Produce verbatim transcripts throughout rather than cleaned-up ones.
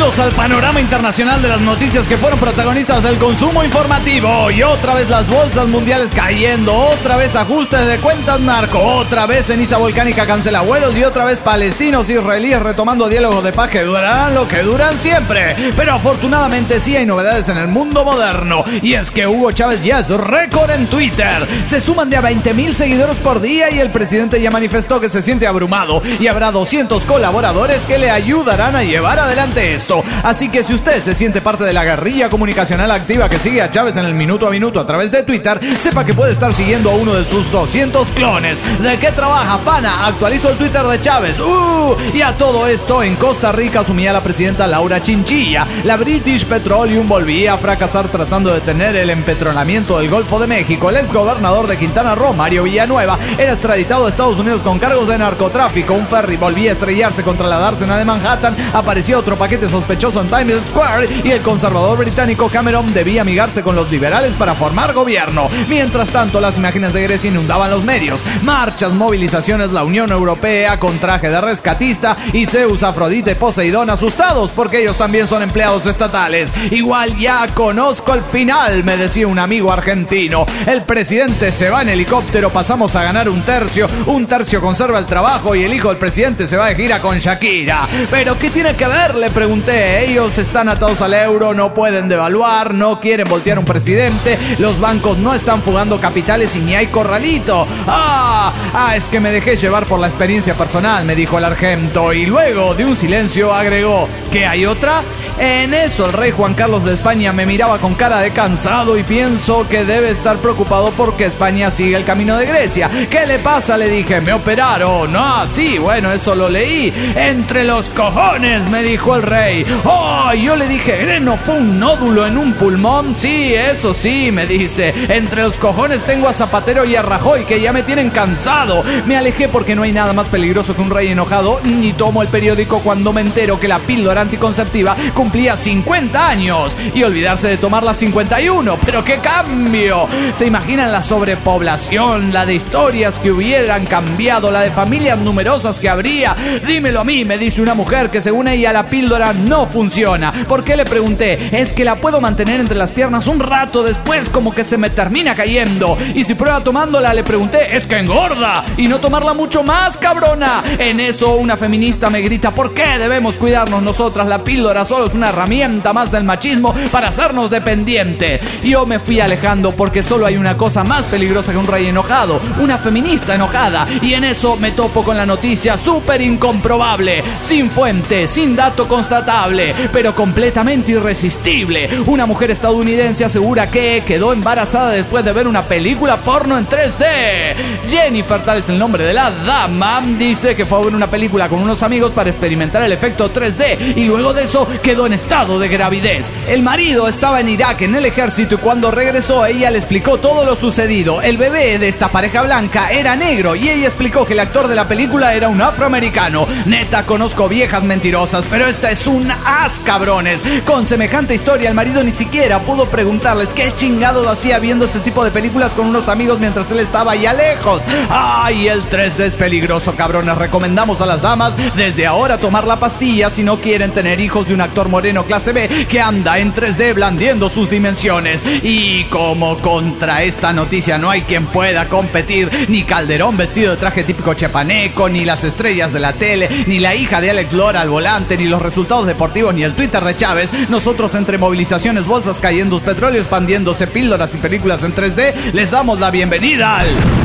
Bienvenidos al panorama internacional de las noticias que fueron protagonistas del consumo informativo. Y otra vez las bolsas mundiales cayendo, otra vez ajustes de cuentas narco, otra vez ceniza volcánica cancela vuelos y otra vez palestinos e israelíes retomando diálogos de paz que durarán lo que duran siempre. Pero afortunadamente sí hay novedades en el mundo moderno. Y es que Hugo Chávez ya es récord en Twitter. Se suman de a veinte mil seguidores por día y el presidente ya manifestó que se siente abrumado y habrá doscientos colaboradores que le ayudarán a llevar adelante esto. Así que si usted se siente parte de la guerrilla comunicacional activa que sigue a Chávez en el minuto a minuto a través de Twitter, sepa que puede estar siguiendo a uno de sus doscientos clones. ¿De qué trabaja, pana? Actualizo el Twitter de Chávez. Uh, y a todo esto, en Costa Rica asumía la presidenta Laura Chinchilla. La British Petroleum volvía a fracasar tratando de detener el empetrolamiento del Golfo de México. El exgobernador de Quintana Roo, Mario Villanueva, era extraditado a Estados Unidos con cargos de narcotráfico. Un ferry volvía a estrellarse contra la dársena de Manhattan. Aparecía otro paquete sospechoso en Times Square y el conservador británico Cameron debía amigarse con los liberales para formar gobierno. Mientras tanto, las imágenes de Grecia inundaban los medios. Marchas, movilizaciones, la Unión Europea con traje de rescatista y Zeus, Afrodita y Poseidón asustados porque ellos también son empleados estatales. Igual ya conozco el final, me decía un amigo argentino. El presidente se va en helicóptero, pasamos a ganar un tercio, un tercio conserva el trabajo y el hijo del presidente se va de gira con Shakira. ¿Pero qué tiene que ver? Le pregunté. Ellos están atados al euro, no pueden devaluar, no quieren voltear un presidente, los bancos no están fugando capitales y ni hay corralito. Ah, ah, es que me dejé llevar por la experiencia personal, me dijo el argento, y luego de un silencio agregó: ¿qué hay otra? En eso el rey Juan Carlos de España me miraba con cara de cansado y pienso que debe estar preocupado porque España sigue el camino de Grecia. ¿Qué le pasa? Le dije. ¿Me operaron? Ah, sí, bueno, eso lo leí. Entre los cojones, me dijo el rey. Oh, yo le dije, ¿eh, no fue un nódulo en un pulmón? Sí, eso sí, me dice. Entre los cojones tengo a Zapatero y a Rajoy que ya me tienen cansado. Me alejé porque no hay nada más peligroso que un rey enojado, ni tomo el periódico cuando me entero que la píldora anticonceptiva cumplía cincuenta años y olvidarse de tomarla cincuenta y uno. ¡Pero qué cambio! ¿Se imaginan la sobrepoblación, la de historias que hubieran cambiado, la de familias numerosas que habría? Dímelo a mí, me dice una mujer que según ella la píldora no funciona. ¿Por qué? Le pregunté. Es que la puedo mantener entre las piernas un rato, después como que se me termina cayendo. Y si prueba tomándola, le pregunté, es que engorda. Y no tomarla mucho más, cabrona. En eso una feminista me grita, ¿por qué debemos cuidarnos nosotras? La píldora solo es una herramienta más del machismo para hacernos dependiente. Yo me fui alejando porque solo hay una cosa más peligrosa que un rey enojado, una feminista enojada. Y en eso me topo con la noticia súper incomprobable, sin fuente, sin dato constatable, pero completamente irresistible. Una mujer estadounidense asegura que quedó embarazada después de ver una película porno en tres D. Jennifer, tal es el nombre de la dama, dice que fue a ver una película con unos amigos para experimentar el efecto tres D y luego de eso quedó en estado de gravidez. El marido estaba en Irak en el ejército y cuando regresó ella le explicó todo lo sucedido. El bebé de esta pareja blanca era negro y ella explicó que el actor de la película era un afroamericano. Neta, conozco viejas mentirosas, pero esta es un as, cabrones. Con semejante historia el marido ni siquiera pudo preguntarles qué chingados hacía viendo este tipo de películas con unos amigos mientras él estaba allá lejos. Ay, el tres D es peligroso, cabrones. Recomendamos a las damas desde ahora tomar la pastilla si no quieren tener hijos de un actor moreno clase B que anda en tres D blandiendo sus dimensiones. Y como contra esta noticia no hay quien pueda competir, ni Calderón vestido de traje típico chepaneco, ni las estrellas de la tele, ni la hija de Alex Lora al volante, ni los resultados deportivos, ni el Twitter de Chávez, nosotros entre movilizaciones, bolsas cayendo, petróleo expandiéndose, píldoras y películas en tres D, les damos la bienvenida al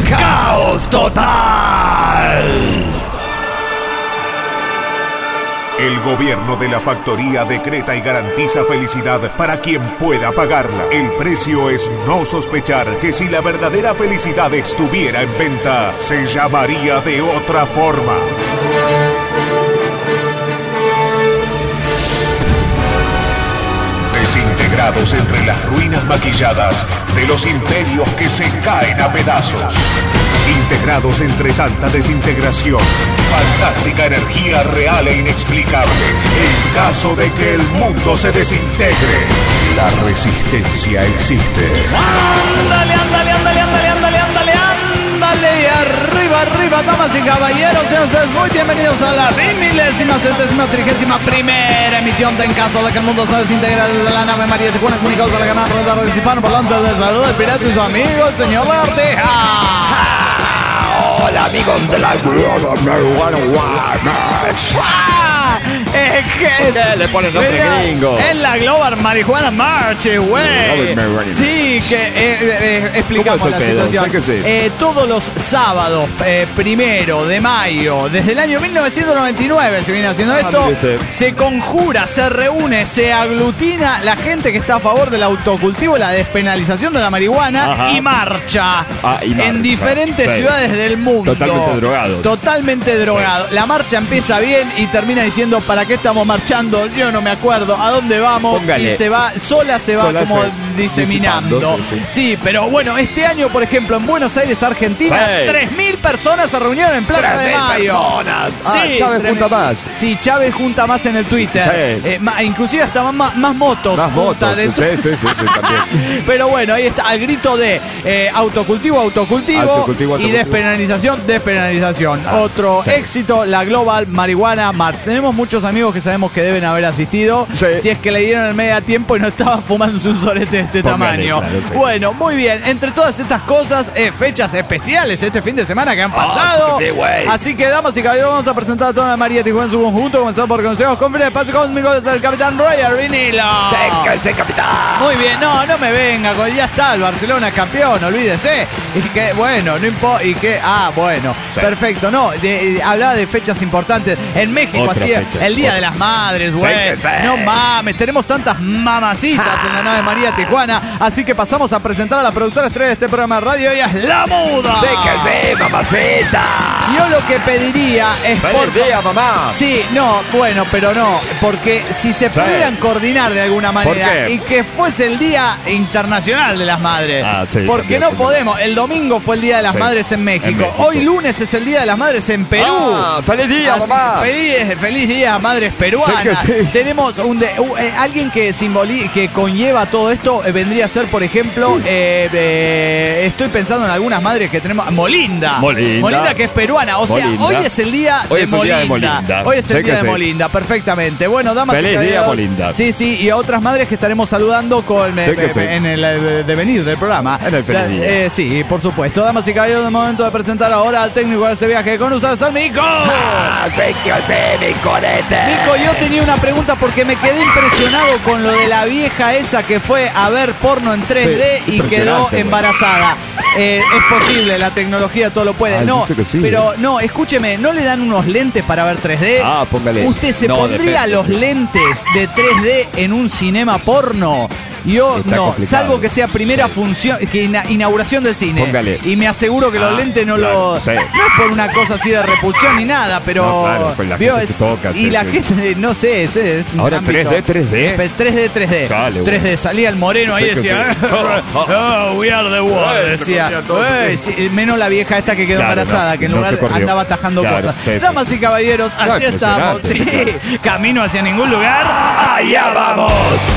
Caos Total. El gobierno de la factoría decreta y garantiza felicidad para quien pueda pagarla. El precio es no sospechar que si la verdadera felicidad estuviera en venta, se llamaría de otra forma. Desintegrados entre las ruinas maquilladas de los imperios que se caen a pedazos. Integrados entre tanta desintegración, fantástica energía real e inexplicable. En caso de que el mundo se desintegre, la resistencia existe. Ándale, ándale, ándale, ándale, ándale, ándale, ándale, arriba Arriba, damas y caballeros, sean ustedes muy bienvenidos a la milésima, centésima, trigésima primera emisión de En Caso de que el Mundo se desintegre desde la nave María Tijuana, comunicados de la canal Red Radio Hispano, por delante de salud del pirata y su amigo, el señor Arteja. Hola amigos de la Global Marihuana March. Es que ¿Qué le pones nombre gringo? Es la Global Marihuana March, güey. Sí, que eh, eh, explicamos la situación. Que sí. eh, todos los sábados, eh, primero de mayo, desde el año mil novecientos noventa y nueve se viene haciendo esto. Ah, se conjura, se reúne, se aglutina la gente que está a favor del autocultivo, la despenalización de la marihuana. Ajá. y marcha, ah, y marcha. en diferentes Sí. ciudades del mundo. Totalmente drogados. Totalmente drogado. La marcha empieza bien y termina diciendo ¿para qué estamos marchando? Yo no me acuerdo a dónde vamos. Póngale. Y se va, sola se va Sola como se- diseminando. disipándose, sí. Sí, pero bueno, este año, por ejemplo, en Buenos Aires, Argentina, Sí. tres mil personas se reunieron en Plaza de Mayo. personas. Ah, Sí, Chávez tres junta mil. más. Sí, Chávez junta más en el Twitter. Sí. Eh, ma- inclusive hasta más, más motos. Más junta votos. de- Sí, sí, sí, sí, también. Pero bueno, ahí está, al grito de eh, autocultivo, autocultivo, Autocultivo, y autocultivo. despenalización, despenalización. Ah, Otro sí. éxito, la Global Marihuana March. Tenemos muchos amigos que sabemos que deben haber asistido. Sí. Si es que le dieron el media tiempo y no estaba fumándose un sorete de este Póngale, tamaño. claro, sí. Bueno, muy bien. Entre todas estas cosas, eh, fechas especiales este fin de semana que han pasado. sí, güey. Así que, damas y caballeros, vamos a presentar a toda la María Tijuana en su conjunto. Comenzamos por consejos con Fred Espacio Cósmico desde el Capitán Roger Vinilo. ¡Séquense, capitán! Muy bien, no, no me venga, con- ya está, el Barcelona es campeón, olvídese. Y que, bueno, no importa, y que, ah, bueno, Sí. perfecto, no, de- de- hablaba de fechas importantes. En México, Otra así, fecha, el Día otra. de las Madres, güey. Sí, sí. No mames, tenemos tantas mamacitas en la nave María Tijuana, así que pasamos a presentar a la productora estrella de este programa de radio, ella es La Muda. ¡Séquense, mamacita! Yo lo que pediría es por ¡Feliz día, mamá! Sí, no, bueno, pero no, porque si se Sí. pudieran coordinar de alguna manera qué? y que fuese el Día Internacional de las Madres, Ah, sí, porque también, no también. podemos, el domingo fue el Día de las Sí, Madres en México. en México. Hoy lunes es el Día de las Madres en Perú. Ah, ¡feliz día, Así- mamá! Feliz, feliz día, madres peruanas. Sí que sí. Tenemos un de- u- eh, alguien que simboli que conlleva todo esto, eh, vendría a ser, por ejemplo, eh, eh, estoy pensando en algunas madres que tenemos. Molinda. Molinda. que es peruana. O sea, Molinda. hoy es el día Hoy de es el día de Molinda. Molinda. Hoy es el Sí día que de sí. Molinda, perfectamente. Bueno, damas y Feliz día, caballeros. Molinda. Sí, sí, y a otras madres que estaremos saludando con Sí que sí. en el eh, devenir del programa. En el feliz día. Eh, sí, por supuesto. Damas y caballeros, es momento de presentar ahora al técnico de este viaje con ustedes, al Mico. ¡Ah, séquense, mi conete! Mico, yo tenía una pregunta porque me quedé impresionado con lo de la vieja esa que fue a ver porno en tres D Sí, y quedó impresionante, embarazada. Eh, es posible, la tecnología todo lo puede. Ah, no, dice que sí, pero eh. no, escúcheme, ¿no le dan unos lentes para ver tres D? Ah, póngale. ¿Usted se No, pondría depende. los lentes de tres D en un cinema porno? Yo Está no, complicado. salvo que sea primera función, que ina- inauguración del cine. Póngale. Y me aseguro que los Ah, lentes no claro, lo... sí. No es por una cosa así de repulsión ni nada, pero... No, claro, pues la vio, gente se es- toca, y sí, la sí. gente, no sé, es, es un Ahora ámbito. tres D, tres D. Pe- tres D, tres D. Chale, tres D, bueno. salía el moreno ahí y Sí que decía, sí. oh, we are the world, Ay, decía. se comía todo, "Ey, sí. sí", menos la vieja esta que quedó Claro, embarazada, no, que en no lugar se corrió. andaba atajando Claro, cosas. sí, sí. Damas y caballeros, Ah, así estamos. impresionante, Sí, camino hacia ningún lugar. ¡Allá vamos!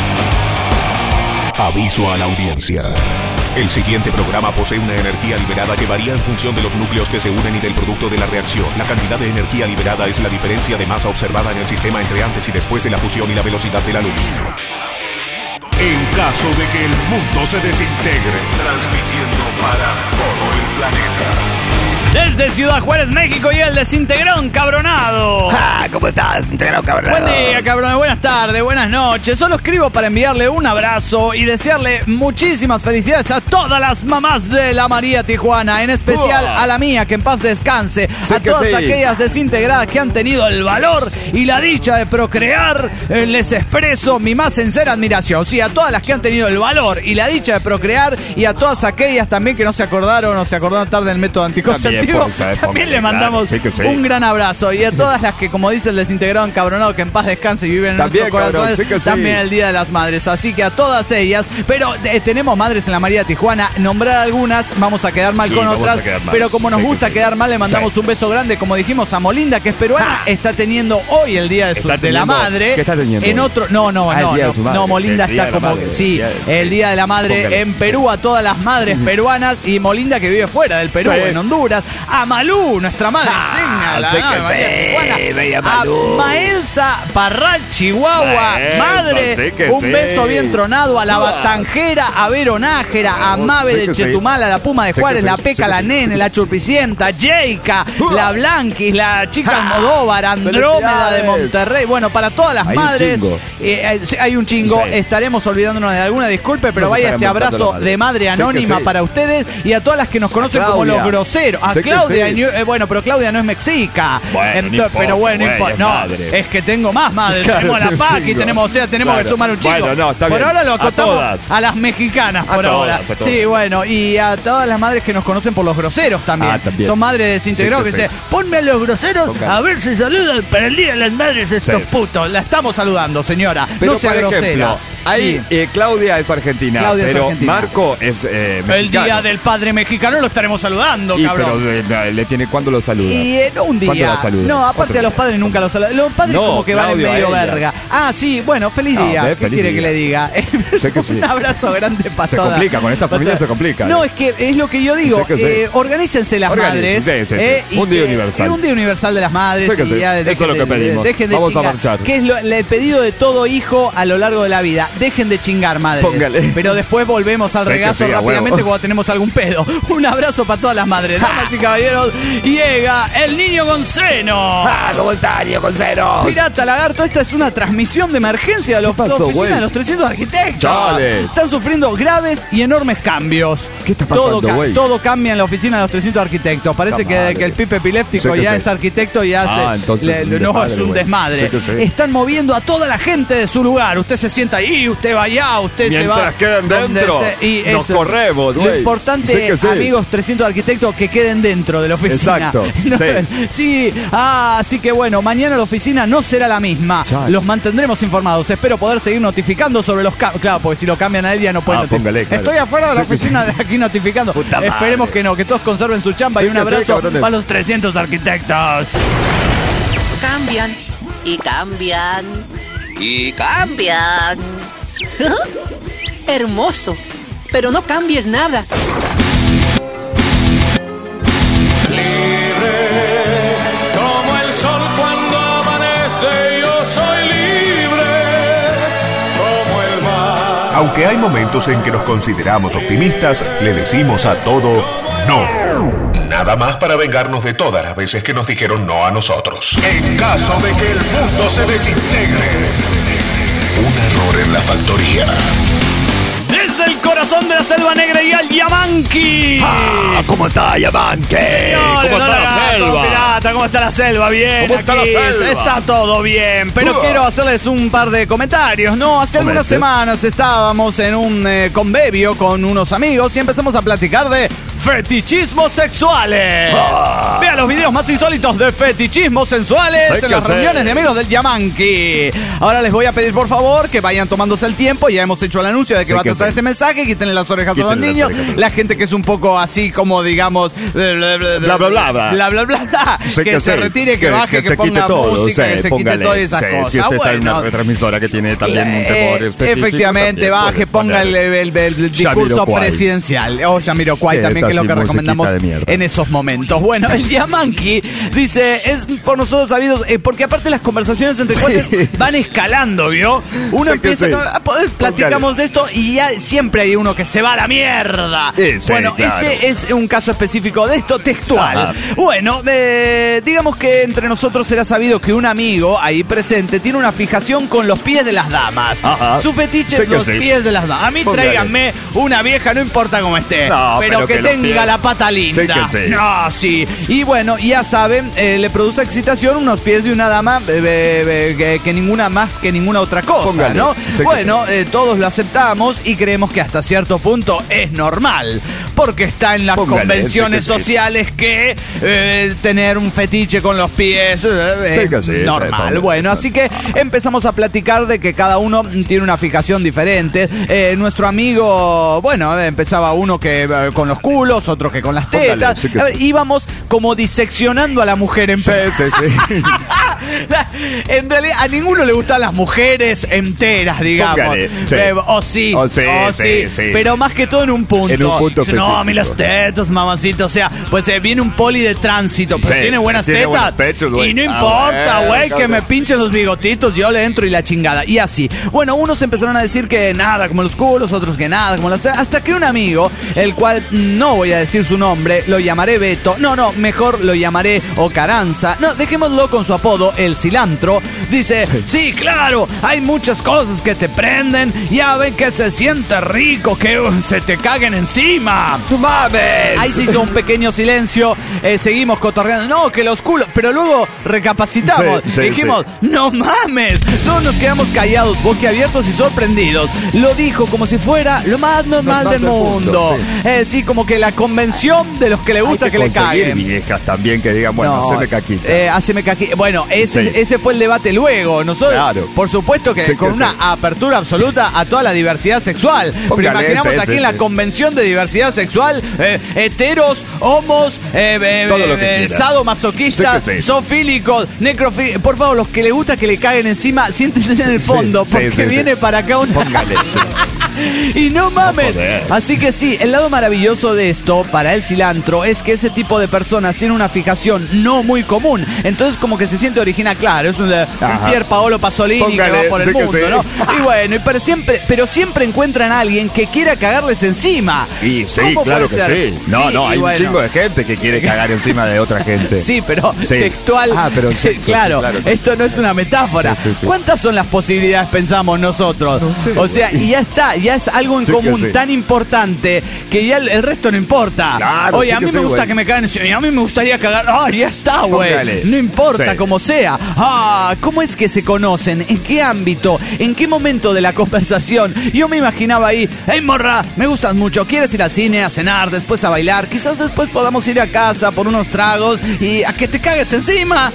Aviso a la audiencia. El siguiente programa posee una energía liberada que varía en función de los núcleos que se unen y del producto de la reacción. La cantidad de energía liberada es la diferencia de masa observada en el sistema entre antes y después de la fusión y la velocidad de la luz. En caso de que el mundo se desintegre, transmitiendo para todo el planeta. Desde Ciudad Juárez, México, y el desintegrón cabronado. ¡Ah! ¿Cómo estás, integrado cabrón? Buen día, cabrón. Buenas tardes, buenas noches. Solo escribo para enviarle un abrazo y desearle muchísimas felicidades a todas las mamás de la María Tijuana, en especial Uah. a la mía, que en paz descanse, Sí a que todas sí. aquellas desintegradas que han tenido el valor y la dicha de procrear. Eh, les expreso mi más sincera admiración. Sí, a todas las que han tenido el valor y la dicha de procrear, y a todas aquellas también que no se acordaron o se acordaron tarde del método anticonceptivo. También por esa época, También le claro, mandamos sí que sí. un gran abrazo. Y a todas las que, como dice el desintegrado encabronado, que en paz descanse y viven en También, nuestros cabrón, corazones, sí que sí. también el Día de las Madres. Así que a todas ellas, pero eh, tenemos madres en la María Tijuana, nombrar algunas, vamos a quedar mal Sí, con vamos otras, a quedar mal. pero como nos Sí que gusta sí. quedar mal, le mandamos Sí. un beso grande, como dijimos, a Molinda, que es peruana, está teniendo hoy el Día de, su, Está de la teniendo- Madre. ¿qué está teniendo En hoy? otro, no, no, Ah, el no, Día de no, su madre. no, Molinda El Día está de la como, madre. sí, El día- el Día de la Madre Póngale, en sí. Perú, a todas las madres peruanas, y Molinda que vive fuera del Perú, Sí. en Honduras. a Malú, nuestra madre Ah, insignia, sí la que María sí, Tijuana, bella a Malú. Maelsa Parral, Chihuahua, Maelsa, madre, sí que un sí. beso bien tronado, a la Batanjera, a Vero Nájera, a Mabe sí de que sí. Chetumal, a la Puma de Sí que Juárez, sí, la sí Peca, que la sí. Nene, la Churpicienta, Jeica, la Blanquis, la Chica Almodóvar, Andrómeda de Felicidades. Monterrey. Bueno, para todas las Hay un madres, chingo. eh, eh, sí, hay un chingo. Sí. Estaremos olvidándonos de alguna disculpe, pero No se vaya están este inventando abrazo la madre. de madre Sí que anónima sí. para ustedes y a todas las que nos conocen como Claudia. los groseros. A Sí que Claudia, sí. y- eh, bueno, pero Claudia no es mexica. Bueno, no Ento- importa, pero bueno, no güey, importa. es No, madre. es que tengo más madres. Claro, tenemos a sí, la un Paqui, chingo. tenemos, o sea, tenemos Claro. que sumar un chico. Bueno, no, está Por bien. ahora lo A acotamos todas. a las mexicanas, A por todas, ahora. a todas. Sí, bueno, y a todas las madres que nos conocen por los groseros también. Ah, también. Son madres desintegrados Sí que que dicen, ponme a los groseros Pongan. a ver si saludan para el Día de las Madres estos Sí. putos. La estamos saludando, señora. Pero no sea por grosera. ejemplo, ahí Sí. eh, Claudia es argentina, Claudia es pero argentina. Marco es eh, El mexicano. Día del Padre Mexicano lo estaremos saludando, Y, cabrón. pero eh, le tiene cuándo lo saluda. Y eh, no un ¿Cuándo día. la saluda? No, aparte Otro a los día. padres nunca los saludan. Los padres No, como que van en Claudio, medio a ella. verga. Ah, sí, bueno, feliz No, día. ve, ¿Qué feliz quiere día. que le diga? Sé que sí. Un abrazo grande para Se todas. complica, con esta para familia todas. se complica. No, es que es lo que yo digo. Sé que sí. eh, organícense las Organícense, madres. sí, sí, sí. eh, y Un día que- universal. es un día universal de las madres. Sé que y sí. ya Eso dejen es lo que de- pedimos. dejen de Vamos a chingar. marchar. Que es lo- el pedido de todo hijo a lo largo de la vida. Dejen de chingar, madres. Póngale. Pero después volvemos al Sé que regazo sí, a rápidamente huevo. cuando tenemos algún pedo. Un abrazo para todas las madres. Damas y caballeros, llega el niño con seno. Ah, ¿cómo está, niño con ceros? Pirata Lagarto, esta es una transmisión de emergencia de la ¿Qué pasó, oficina güey? de los trescientos arquitectos. Chale. Están sufriendo graves y enormes cambios. ¿Qué está pasando, todo, ca- güey? todo cambia en la oficina de los trescientos arquitectos. Parece Puta que, madre. que el Pipe Epiléptico Sé que ya sí. es arquitecto y hace. Ah, entonces es un no, desmadre, es un güey. desmadre. Sé que sí. Están moviendo a toda la gente de su lugar. Usted se sienta ahí, usted va allá, usted se va. Mientras queden donde dentro, se- y nos eso. corremos, Lo güey. importante, Sé que sí. amigos trescientos arquitectos, que queden dentro de la oficina. Exacto, No, sí. sí, ah, así que bueno, mañana la oficina no será la misma. Chale. Los mantendremos informados. Espero poder seguir notificando sobre los cambios. Claro, porque si lo cambian a él ya no pueden Ah, notificar. póngale, claro. Estoy afuera de la Sí, que oficina sí. de aquí notificando. Puta madre. Esperemos que no, que todos conserven su chamba Sí y un que sí, abrazo cabrones. para los trescientos arquitectos. Cambian y cambian y cambian. Hermoso, pero no cambies nada. Como el sol cuando amanece, yo soy libre, como el mar. Aunque hay momentos en que nos consideramos optimistas, le decimos a todo no. Nada más para vengarnos de todas las veces que nos dijeron no a nosotros. En caso de que el mundo se desintegre, un error en la factoría. Desde el corazón de la selva negra y al Yamanqui. Ah, ¿cómo está, Yamanque? Señores, ¿Cómo está don la Lagarto, selva? pirata, ¿cómo está la selva? Bien, ¿Cómo está la aquí selva? está todo bien. Pero Uh. quiero hacerles un par de comentarios, ¿no? Hace algunas Comente. semanas estábamos en un eh, convivio con unos amigos y empezamos a platicar de fetichismos sexuales. Ah. Vean los videos más insólitos de fetichismos sensuales Sé en que las sé. reuniones de amigos del Yamanqui. Ahora les voy a pedir por favor que vayan tomándose el tiempo. Ya hemos hecho el anuncio de que Sé va a que tratar sí. este mensaje. Quítenle las orejas a Quítenle los las niños. orejas a los La gente que es un poco así como digamos bla bla bla Bla, bla, bla, bla. bla, bla, bla, bla. Sé que, que se sí, retire, que, que- baje, que, que se ponga quite todo, música, sí, que se póngale, quite todas esas sí, cosas. si usted está en Bueno, una retransmisora que tiene también un eh, temor fetichismo, efectivamente, también baje, puede ponga el, poner. el- el- el discurso Jamiroquai. presidencial. O Jamiroquai Sí, también, esa que es lo sí, que musiquita recomendamos de mierda. en esos momentos. Bueno, el Yamanqui dice, es por nosotros sabidos, eh, porque aparte las conversaciones entre cuates van escalando, ¿vio? Uno Sé que empieza sí. a poder, platicamos de esto y ya siempre hay uno que se va a la mierda. Sí, sí, bueno, claro. este es un caso específico de esto textual. Ajá. Bueno, eh, digamos que entre nosotros será sabido que un amigo ahí presente tiene una fijación con los pies de las damas. Ajá. Su fetiche Sé es que los sí. pies de las damas. A mí Póngale. tráiganme una vieja, no importa cómo esté, No, pero, pero que, que los tenga pies- la pata linda. Sé que sí. No, sí. Y bueno, ya saben, eh, le produce excitación unos pies de una dama eh, eh, que, que ninguna más que ninguna otra cosa, Póngale. ¿no? Sé que Bueno, eh, todos lo aceptamos y creemos que hasta cierto punto es normal, porque está en las Póngale, convenciones sé que sí. sociales que eh, tener un fetiche con los pies eh, Sé es que sí, normal. póngale. Bueno, así que empezamos a platicar de que cada uno tiene una fijación diferente. Eh, nuestro amigo, bueno, eh, empezaba uno que eh, con los culos, otro que con las Póngale, tetas. sí que A ver, sí. íbamos como diseccionando a la mujer en Sí, sí, sí. En realidad, a ninguno le gustan las mujeres enteras, digamos. Póngale, sí. Eh, o sí, O sí, o sí, sí, sí. pero más que todo en un punto. En un punto No, a mí las específico. tetas, mamacita. O sea, pues eh, viene un poli de tránsito, pero Sí, tiene buenas tiene tetas. buenos pechos, güey. Y no Ah, importa, bueno, güey, que cabrón. me pinchen los bigotitos, yo le entro y la chingada. Y así. Bueno, unos empezaron a decir que nada como los culos, otros que nada como las tetas. Hasta que un amigo, el cual no voy a decir su nombre, lo llamaré Beto. No, no, mejor lo llamaré Ocaranza. No, dejémoslo con su apodo, el cilantro. Dice, sí. sí, claro, hay muchas cosas que te prenden. Ya ven que se siente rico, que uh, se te caguen encima. ¡No mames! Ahí se hizo un pequeño silencio. Eh, seguimos cotorreando. No, que los culos. Pero luego recapacitamos. Sí, sí, Dijimos, sí. no mames. Todos nos quedamos callados, boquiabiertos y sorprendidos. Lo dijo como si fuera lo más normal Normal del del mundo. mundo, sí. Eh, sí, como que la convención de los que le gusta Hay que, que le conseguir caguen. viejas también que digan, bueno, No, se me caquita. Eh, haceme caqui- Bueno, ese, Sí. ese fue el debate luego. Nosotros, Claro. por supuesto que Sí, con que una sí. apertura absoluta a toda la diversidad sexual. Pero Póngale imaginamos ese, aquí ese, en la sí. convención de diversidad sexual, eh, heteros, homos, eh, eh, Todo lo que eh, quieran. sadomasoquistas, Sí que sí. zoofílicos, necrofílicos. Por favor, los que les gusta que le caguen encima, siéntense en el fondo, sí, porque sí, sí. viene para acá una... Póngale. sí. Y no mames. joder. Así que sí, el lado maravilloso de esto para el cilantro es que ese tipo de personas tiene una fijación no muy común. Entonces como que se siente original, claro, es un, un Ajá. Pier Paolo Pasolini Póngale, que va por el sí que mundo, sí. ¿no? Y bueno, y pero siempre, pero siempre encuentran a alguien que quiera cagarles encima. Y sí, ¿Cómo claro que puede ser? sí. No, Sí, no, y hay bueno. un chingo de gente que quiere cagar encima de otra gente. Sí, pero Sí. textual. Ah, pero sí, sí, claro, sí, claro. esto no es una metáfora. Sí, sí, sí. ¿Cuántas son las posibilidades pensamos nosotros? No sé, o sea, güey. y ya está, ya es algo en Sí que común sí. tan importante que ya el, el resto no importa. Claro, Oye, sí a que mí sí, me gusta güey. que me caguen encima, y a mí me gustaría cagar. Ah, ya está, güey. Póngale. No importa Sí. como sea. Ah, ¿cómo es que se conocen? ¿En qué ámbito? ¿En qué momento de la conversación? Yo me imaginaba ahí, hey morra, me gustas mucho, ¿quieres ir al cine, a cenar, después a bailar? Quizás después podamos ir a casa por unos tragos y a que te cagues encima.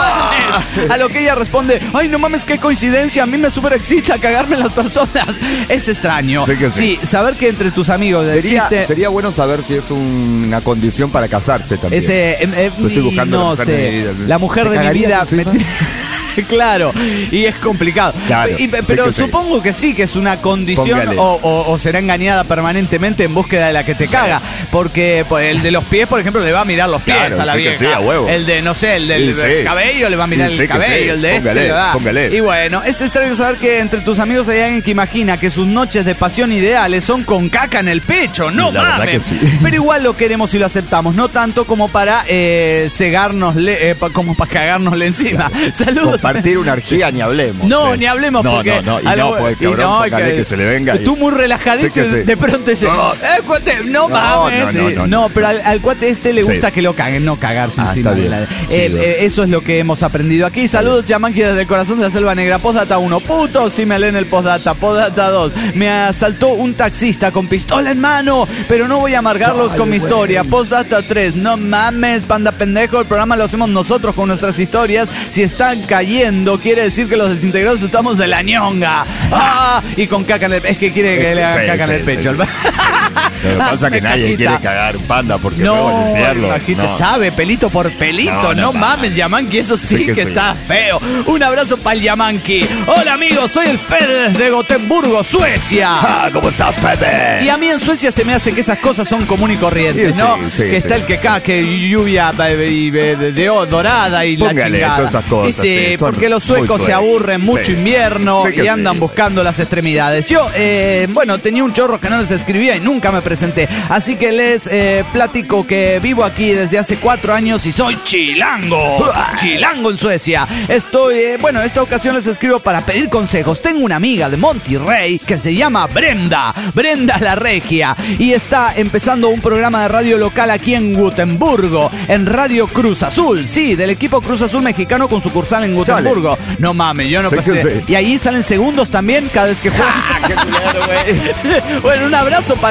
A lo que ella responde, ay no mames, qué coincidencia, a mí me súper excita cagarme en las personas. Es extraño. Sí que sí. saber que entre tus amigos Sería, existe... sería bueno saber si es una condición para casarse también. Ese, eh, eh, Lo estoy buscando no la mujer sé, de mi vida. la mujer ¿Te de mi cagarías vida encima? me- claro, y es complicado. Claro, Y- sí pero que sí. supongo que sí, que es una condición Póngale. o, o- o será engañada permanentemente en búsqueda de la que te caga. Porque pues, el de los pies, por ejemplo, le va a mirar los pies Claro, a la sí que vieja. sí, a huevo. El de, no sé, el del Sí, sí. cabello le va a mirar Sí, el sí que cabello, sí. el de Póngale, este le va. póngale. Y bueno, es extraño saber que entre tus amigos hay alguien que imagina que sus noches de pasión ideales son con caca en el pecho. No La verdad mames. que sí. Pero igual lo queremos y lo aceptamos, no tanto como para eh, cegárnosle, eh, pa- como para cagárnosle encima. Saludos. Compartir una orgía, ni hablemos. No, Sí. ni hablemos no, porque... No, no, y a no, lo- pues el y cabrón, no, póngale que, se le venga. y- Tú muy relajadito Sí que sí. y de pronto dice... No. Eh, cuate, no, No, mames. no, sí. no, no, no. pero al, al cuate este le Sí. gusta que lo caguen, no cagarse Ah, encima. está de bien. la- Sí, Eh, bien. eh, eso es lo que hemos aprendido aquí. Saludos, Yamanqui, desde el corazón de la selva negra. Postdata uno. Puto, si me leen el postdata. Postdata dos. Me asaltó un taxista con pistola en mano, pero no voy a amargarlos Chale, con mi güey. historia. Postdata tres. No mames, panda pendejo. El programa lo hacemos nosotros con nuestras historias. Si están cayendo, quiere decir que los desintegrados estamos de la ñonga. Ah, y con caca en el... Es que quiere que le hagan Sí, caca en sí, el pecho. sí, sí. Lo que pasa es que Hazme nadie caquita. quiere cagar un panda porque luego al No, limpiarlo, imagínate, no. sabe, pelito por pelito. No, No, no, no. mames, Yamanqui, eso sí, Sí que, que sí. está feo. Un abrazo para el Yamanqui. Hola, amigos, soy el Fede desde Gotemburgo, Suecia. Ah, ¿cómo está, Fede? Y a mí en Suecia se me hace que esas cosas son común y corrientes, Sí, ¿no? sí, sí, que está sí. el que cae, que lluvia eh, y, eh, de, de- dorada y Póngale la chingada. todas esas cosas, Y sí, sí, son porque los muy suecos se suecos. aburren mucho Sí. invierno Sí que y andan sí. buscando las extremidades. Yo, eh, bueno, tenía un chorro que no les escribía y nunca me presenté. Así que les eh, platico que vivo aquí desde hace cuatro años y soy chilango. Chilango en Suecia. Estoy, eh, bueno, esta ocasión les escribo para pedir consejos. Tengo una amiga de Monterrey que se llama Brenda. Brenda la Regia. Y está empezando un programa de radio local aquí en Gotemburgo. En Radio Cruz Azul. Sí, del equipo Cruz Azul mexicano con sucursal en Gotemburgo. No mames, yo no Sí que pensé. sí. Y ahí salen segundos también cada vez que juegan. ¡Qué culero, güey! Bueno, un abrazo para la gente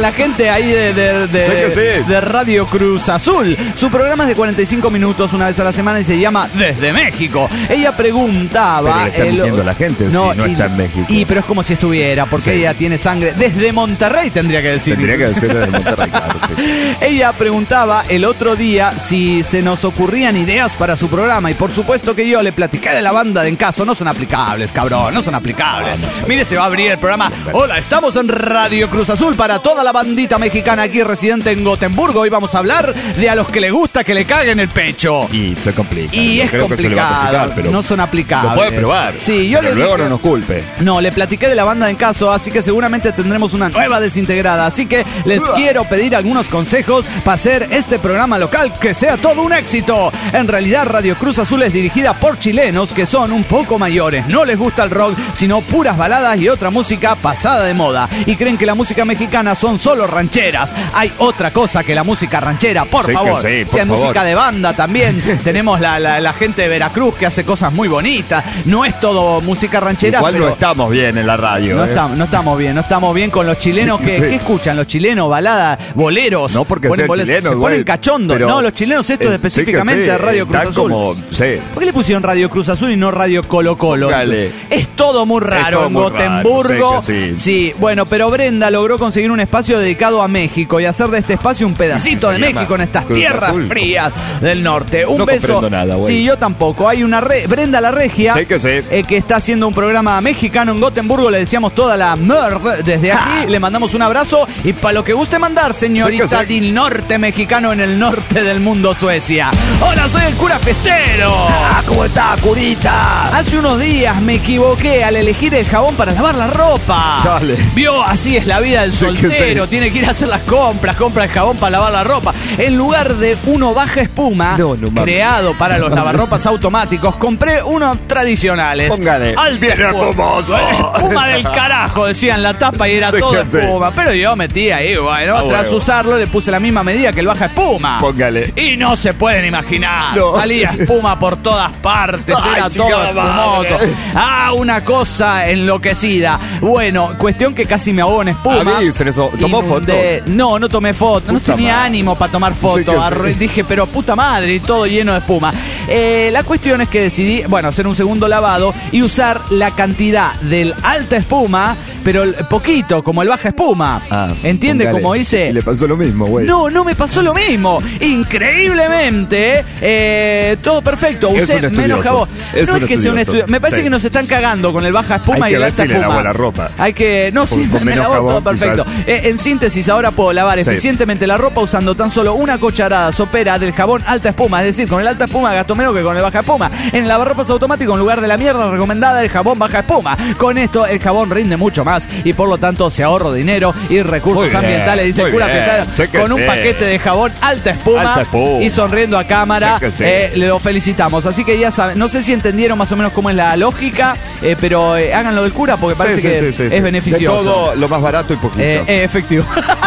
ahí de, de, de, Sé que sí. de Radio Cruz Azul. Su programa es de cuarenta y cinco minutos una vez a la semana y se llama Desde México. Ella preguntaba... Pero le está mintiendo a la gente si no y, está en México. Y pero es como si estuviera, porque Sí. ella tiene sangre desde Monterrey, tendría que decir. Tendría que decir desde Monterrey, claro, sí. Ella preguntaba el otro día si se nos ocurrían ideas para su programa y por supuesto que yo le platiqué de la banda de En Caso. No son aplicables, cabrón, no son aplicables. Mire, se va a abrir el programa. Hola, estamos en Radio Cruz Azul para toda la bandita mexicana aquí residente en Gotemburgo. Hoy vamos a hablar de a los que le gusta que le caguen el pecho. Y se complica. Y Yo es creo que se le va a complicado, complicar, pero no son aplicables. Lo puede probar. Sí, yo pero le luego dije- no nos culpe. No, le platiqué de la banda de En Caso, así que seguramente tendremos una nueva desintegrada. Así que les quiero pedir algunos consejos para hacer este programa local que sea todo un éxito. En realidad, Radio Cruz Azul es dirigida por chilenos que son un poco mayores. No les gusta el rock, sino puras baladas y otra música pasada de moda. Y creen que la música mexicana son solo rancheras. Hay otra cosa que la música ranchera, por Sí que favor. sí, por Si hay favor. música de banda también. Tenemos la, la, la gente de Veracruz que hace cosas muy bonitas. No es todo música ranchera, Igual pero... no estamos bien en la radio. No, ¿eh? estamos, no estamos bien, no estamos bien con los chilenos Sí, que, sí. ¿qué escuchan? Los chilenos, baladas, boleros. No porque Ponen sean boleros, chilenos, se güey, ponen cachondos. pero- No, los chilenos estos Eh, sí específicamente que sí, de Radio Cruz están Azul. como, sí. ¿Por qué le pusieron Radio Cruz Azul y no Radio Colo Colo? Póngale. Es todo muy raro todo en muy Gotemburgo. raro, sé que sí. Bueno, pero Brenda logró conseguir un espacio dedicado a México y hacer de este espacio un pedacito ¿Así de se llama? México en estas Cruz tierras Azul. frías del norte. Un No beso. comprendo nada, güey. Sí, yo tampoco. Hay una re- Brenda la Regia, Sé que sí. eh, que está haciendo un programa mexicano en Gotemburgo. Le decíamos toda la merd desde aquí. Le mandamos un abrazo y para lo que guste mandar, señorita Sé que sí. del norte mexicano en el norte del mundo, Suecia. Hola, soy el cura Festero. Ah, ¿cómo está, curita? Hace unos días me equivoqué al elegir el jabón para lavar la ropa. Chale. Vio, así es la vida del Sí que soltero. sí. Tiene que ir a hacer las compras, compra el jabón para lavar la ropa. En lugar de uno baja espuma, No, no mames. creado para los lavarropas automáticos, compré unos tradicionales. Póngale. Alta Bien espuma. espumoso. Espuma del carajo, decían la tapa y era Sí todo que sí. espuma. Pero yo metí ahí, bueno, Ah, tras huevo. usarlo le puse la misma medida que el baja espuma. Póngale. Y no se pueden imaginar. No. Salía espuma por todas partes. Ay, Era todo chingada espumoso. madre. Ah, una cosa enloquecida. Bueno, cuestión que casi me ahogo en espuma. Avisen eso. ¿Tomó Inundé- No, no tomé fotos. No Puta tenía madre. ánimo para tomar Sí fotos. que sí. Arru- Dije, pero puta madre, y todo lleno de espuma. Eh, la cuestión es que decidí, bueno, hacer un segundo lavado y usar la cantidad del alta espuma, pero el- poquito, como el baja espuma. Ah, ¿Entiende póngale. cómo hice? Y le pasó lo mismo, güey. No, no me pasó lo mismo. Increíblemente, eh, todo perfecto. Es Usé un estudioso. menos jabón. Es no un es que sea un estudioso. estudio. Me parece Sí. que nos están cagando con el baja espuma Hay y que el ver alta si le espuma. lavó la ropa. Hay que. No, sí, Con- con me menos lavó todo jabón, perfecto. quizás. Eh, en síntesis, ahora puedo lavar Sí. eficientemente la ropa usando tan solo una cucharada sopera del jabón alta espuma. Es decir, con el alta espuma gasto menos que con el baja espuma. En el lavarropas automático, en lugar de la mierda recomendada, el jabón baja espuma. Con esto, el jabón rinde mucho más y por lo tanto se ahorro dinero y recursos Muy bien, ambientales. Dice el muy cura bien. Festero, Sé que con un sí. paquete de jabón alta espuma, Alta espuma. y sonriendo a cámara. Sé que sí. eh, le lo felicitamos. Así que ya saben, no sé si entendieron más o menos cómo es la lógica, eh, pero eh, háganlo del cura porque parece Sí, sí, que sí, sí, es sí. beneficioso. De todo lo más barato y poquito. Eh, eh, efectivo.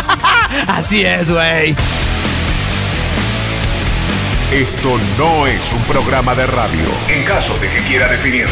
Así es, güey. Esto no es un programa de radio. En caso de que quiera definirlo.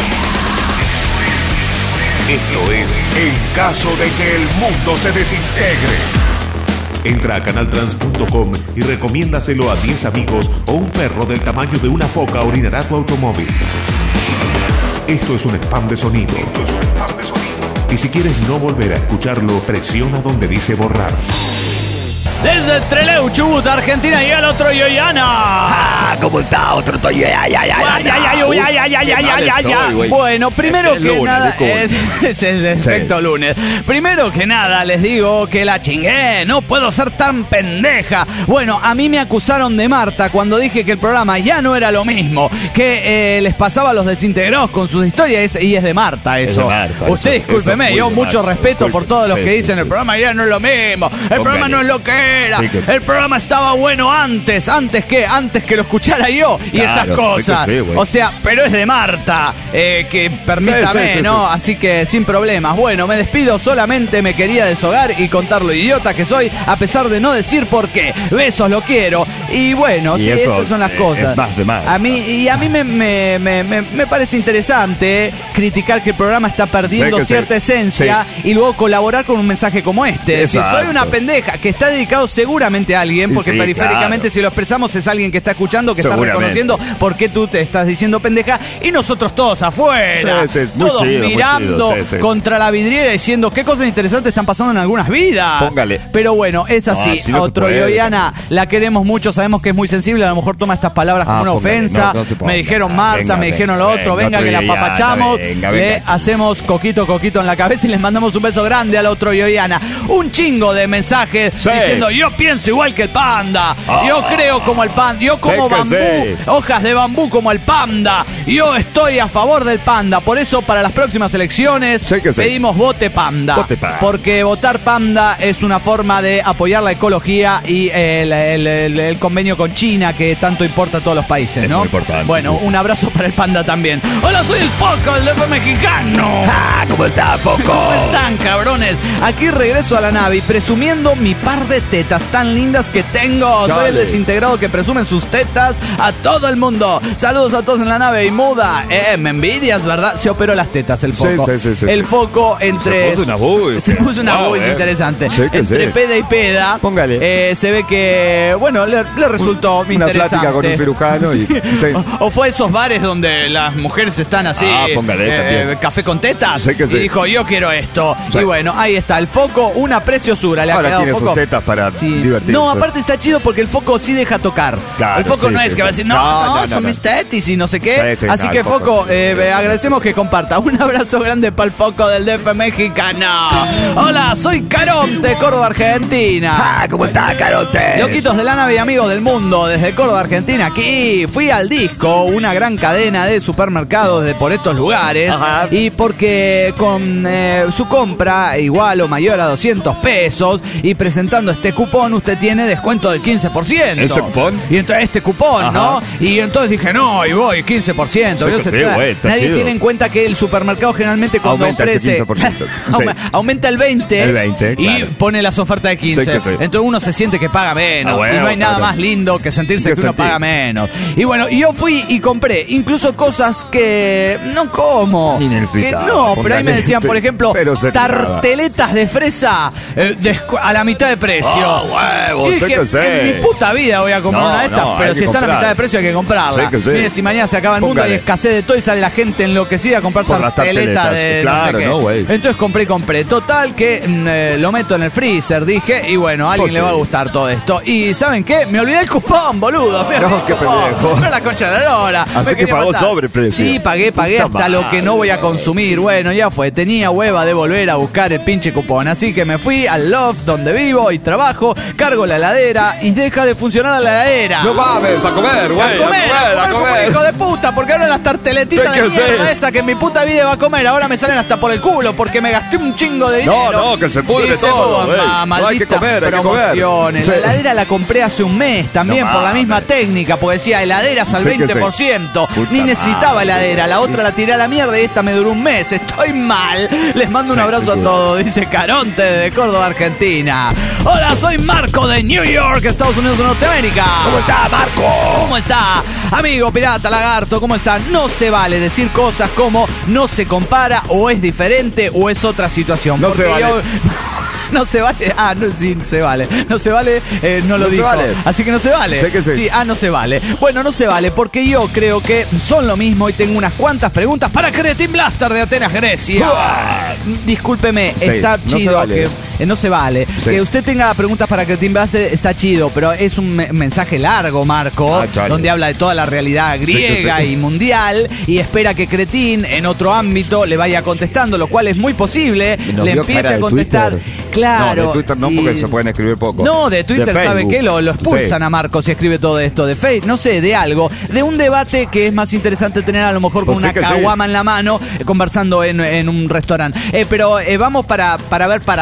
Esto es en caso de que el mundo se desintegre. Entra a canaltrans punto com y recomiéndaselo a diez amigos o un perro del tamaño de una foca orinará tu automóvil. Esto es un spam de sonido. Esto es un spam de sonido. Y si quieres no volver a escucharlo, presiona donde dice borrar. Desde Trelew, Chubut, Argentina, y el otro Yoyana. Ah, ¿cómo está, otro toyo? Ay, ay, ay, Ay, ay, ay, uy, ay, ay, ay, qué ay, mal ay, ay, estoy, ay. güey. Bueno, primero Es que lunes, nada, disculpe. es, es el efecto lunes. Primero que nada, les digo que la chingué, no puedo ser tan pendeja. Bueno, a mí me acusaron de Marta cuando dije que el programa ya no era lo mismo, que eh, les pasaba a los desintegrados con sus historias, y es de Marta eso. Es de Marta, Usted eso- discúlpeme, eso es muy yo de mucho Marta, respeto por disculpe. todos los Sí, que sí, dicen sí. el programa ya no es lo mismo, el Póngale. programa no es lo que era, Sí que sí. el programa estaba bueno antes, antes que, antes que lo escuchara yo y Claro, esas sí que cosas. sí, güey. O sea, pero es de Marta, eh, que permítame, Sí, sí, sí, ¿no? sí. Así que sin problemas. Bueno, me despido, solamente me quería deshogar y contar lo idiota que soy, a pesar de no decir por qué. Besos, lo quiero. Y bueno, Y sí, eso esas son las es cosas. más de más. A mí, y a mí me, me, me, me, me parece interesante criticar que el programa está perdiendo Sí, que cierta sí. esencia y luego colaborar con un mensaje como este. Si Exacto. soy una pendeja, que está dedicado seguramente a alguien, porque Sí, periféricamente claro. si lo expresamos es alguien que está escuchando, que está Seguramente. reconociendo por qué tú te estás diciendo pendeja, y nosotros todos afuera, Sí, sí, muy todos chido, muy mirando chido, sí, sí. contra la vidriera diciendo qué cosas interesantes están pasando en algunas vidas. Póngale. Pero bueno, es así. No, así no se Otro puede. Yoyana, la queremos mucho, sabemos que es muy sensible, a lo mejor toma estas palabras como Ah, una póngale. ofensa. No, no se ponga. Me dijeron Marta, Venga, me dijeron lo venga, otro, venga, venga otro que la Yoyana, papachamos. venga, Le venga. hacemos coquito, coquito en la cabeza y les mandamos un beso grande al otro Yoyana. Un chingo de mensajes Sí. diciendo yo pienso igual que el panda, Ah. yo creo como el panda, yo como Sí que bambú, sí. hojas de bambú como el panda, yo estoy a favor del panda. Por eso para las próximas elecciones Sí que sí. pedimos vote panda, Vote panda. porque votar panda es una forma de apoyar la ecología y el, el- el- el convenio con China que tanto importa a todos los países, Es ¿no? muy importante, Bueno, sí. un abrazo para el panda también. Hola, soy el Foco, el D F mexicano. Ah, ¿cómo está, Foco? ¿Cómo están, cabrones? Aquí regreso a la nave y presumiendo mi par de tetas tan lindas que tengo. Soy el Chale. desintegrado que presume sus tetas a todo el mundo. Saludos a todos en la nave y muda. Eh, me envidias, ¿verdad? Se operó las tetas el Sí, Foco. sí, sí, sí, el sí. Foco entre... Se puso una buis. Se puso una Wow, buis eh. interesante. Sí, que entre sí. peda y peda. Póngale. eh, se ve que, bueno, le, le resultó Una interesante. plática con un cirujano y... Sí. O, o fue esos bares donde las mujeres están así, Ah, póngale, también. café con tetas, Sí que sí. y dijo, yo quiero esto. Sí. Y bueno, ahí está, el Foco, una preciosura. Le ha Ahora quedado tiene Foco. sus tetas para Sí. divertirse. No, aparte está chido porque el Foco sí deja tocar. Claro, el Foco sí, no sí, es que sí. va a decir, no, No, no, no, no, son no. mis tetis y no sé qué. Sí, sí, Así no, que el Foco. Foco, eh, agradecemos que comparta. Un abrazo grande para el Foco del D F mexicano. Hola, soy Caronte, Córdoba, Argentina. Ah, ¿cómo está, Carote? Loquitos de la nave y amigos del mundo, desde Córdoba, Argentina, aquí fui al Disco, una gran cadena de supermercados de por estos lugares, Ajá. y porque con eh, su compra igual o mayor a doscientos pesos y presentando este cupón usted tiene descuento del quince por ciento. ¿Ese cupón? Y entonces este cupón, Ajá. ¿no? Y entonces dije, no, y voy, quince por ciento. Sí, Yo que se sí, trata- güey, está Nadie chido. tiene en cuenta que el supermercado generalmente cuando Aumenta ese ofrece... quince por ciento. Sí. Aume- Aumenta el veinte, El veinte, y claro. pone las ofertas de quince. Sí que sí. Entonces uno se siente que paga menos. Ah, bueno, y no hay nada claro. más lindo que sentirse ¿Qué que uno sentí? paga menos. Y bueno, yo fui y compré incluso cosas que no como. Ni necesitaba, Que no, pero ahí me póngale, decían, sí, por ejemplo, pero se tarteletas de fresa eh, descu- a la mitad de precio. Ah, huevos, Y sé dije, que sé. en mi puta vida voy a comprar No, una de estas, no, pero hay si que está a la comprar. mitad de precio hay que comprarla. Sí que sí. Mire, si mañana se acaba el mundo, Póngale. hay escasez de todo y sale la gente enloquecida a comprar Por las tarteletas tarteletas, de claro, no sé qué. ¿no, güey? Entonces compré y compré. Total que mm, eh, lo meto en el freezer, dije, y bueno, a alguien Pues le va a sí. gustar todo esto. Y ¿saben qué? Me olvidé el cupón, boludo. Me No, olvidé el qué cupón. pendejo. Pero la concha de la lora. Así Me que quería pagó matar. sobreprecio. Sí, pagué, pagué Puta hasta lo que no voy a consumir. Bueno, ya fue. Tenía hueva de volver a buscar el pinche cupón. Así que me fui al loft donde vivo y trabajo, cargo la heladera y deja de funcionar la heladera. No mames, a comer, güey. A comer, a comer, como un hijo de puta, porque ahora las tarteletitas Sí de que mierda sí. esa que en mi puta vida va a comer, ahora me salen hasta por el culo, porque me gasté un chingo de dinero. No, no, que se pudre Y se todo, pudre, güey. ma- No, hay que malditas comer, hay que comer. promociones. La Sí. heladera la compré hace un mes también No por la mames. misma técnica, porque decía heladeras al Sí que sí. veinte por ciento. Puta Ni necesitaba madre. heladera, la otra la tiré a la mierda y esta me duró un mes. Estoy mal. Les mando un Sí, abrazo sí, a sí. todos, dice Caronte de Córdoba, Argentina. Hola, soy Marco de New York, Estados Unidos de Norteamérica. ¿Cómo está, Marco? ¿Cómo está? Amigo pirata, lagarto, ¿cómo está? No se vale decir cosas como no se compara o es diferente o es otra situación. No se Porque vale. yo- No se vale. Ah, no, sí, se vale. No se vale, eh, no lo No se dijo. vale. Así que no se vale. Sé que sí. ah, no se vale. Bueno, no se vale porque yo creo que son lo mismo y tengo unas cuantas preguntas para Cretin Blaster de Atenas, Grecia. Discúlpeme, Sí, está no se chido vale. que eh, no se vale. Sí. Que usted tenga preguntas para Cretin Blaster está chido, pero es un me- mensaje largo, Marco, Ah, chale. donde habla de toda la realidad griega Sí que sí. y mundial y espera que Cretin en otro ámbito le vaya contestando, lo cual es muy posible. Y nos Le dio empiece cara a de contestar. Twitter. Claro. No, de Twitter no, y- porque se pueden escribir poco. No, de Twitter, ¿sabe Facebook. qué? Lo, lo expulsan Sí. a Marcos si escribe todo esto. De Facebook, no sé, de algo. De un debate que es más interesante tener a lo mejor con Pues sí una que sí. caguama en la mano, eh, conversando en, en un restaurante. Eh, pero eh, vamos para, para ver para dónde vamos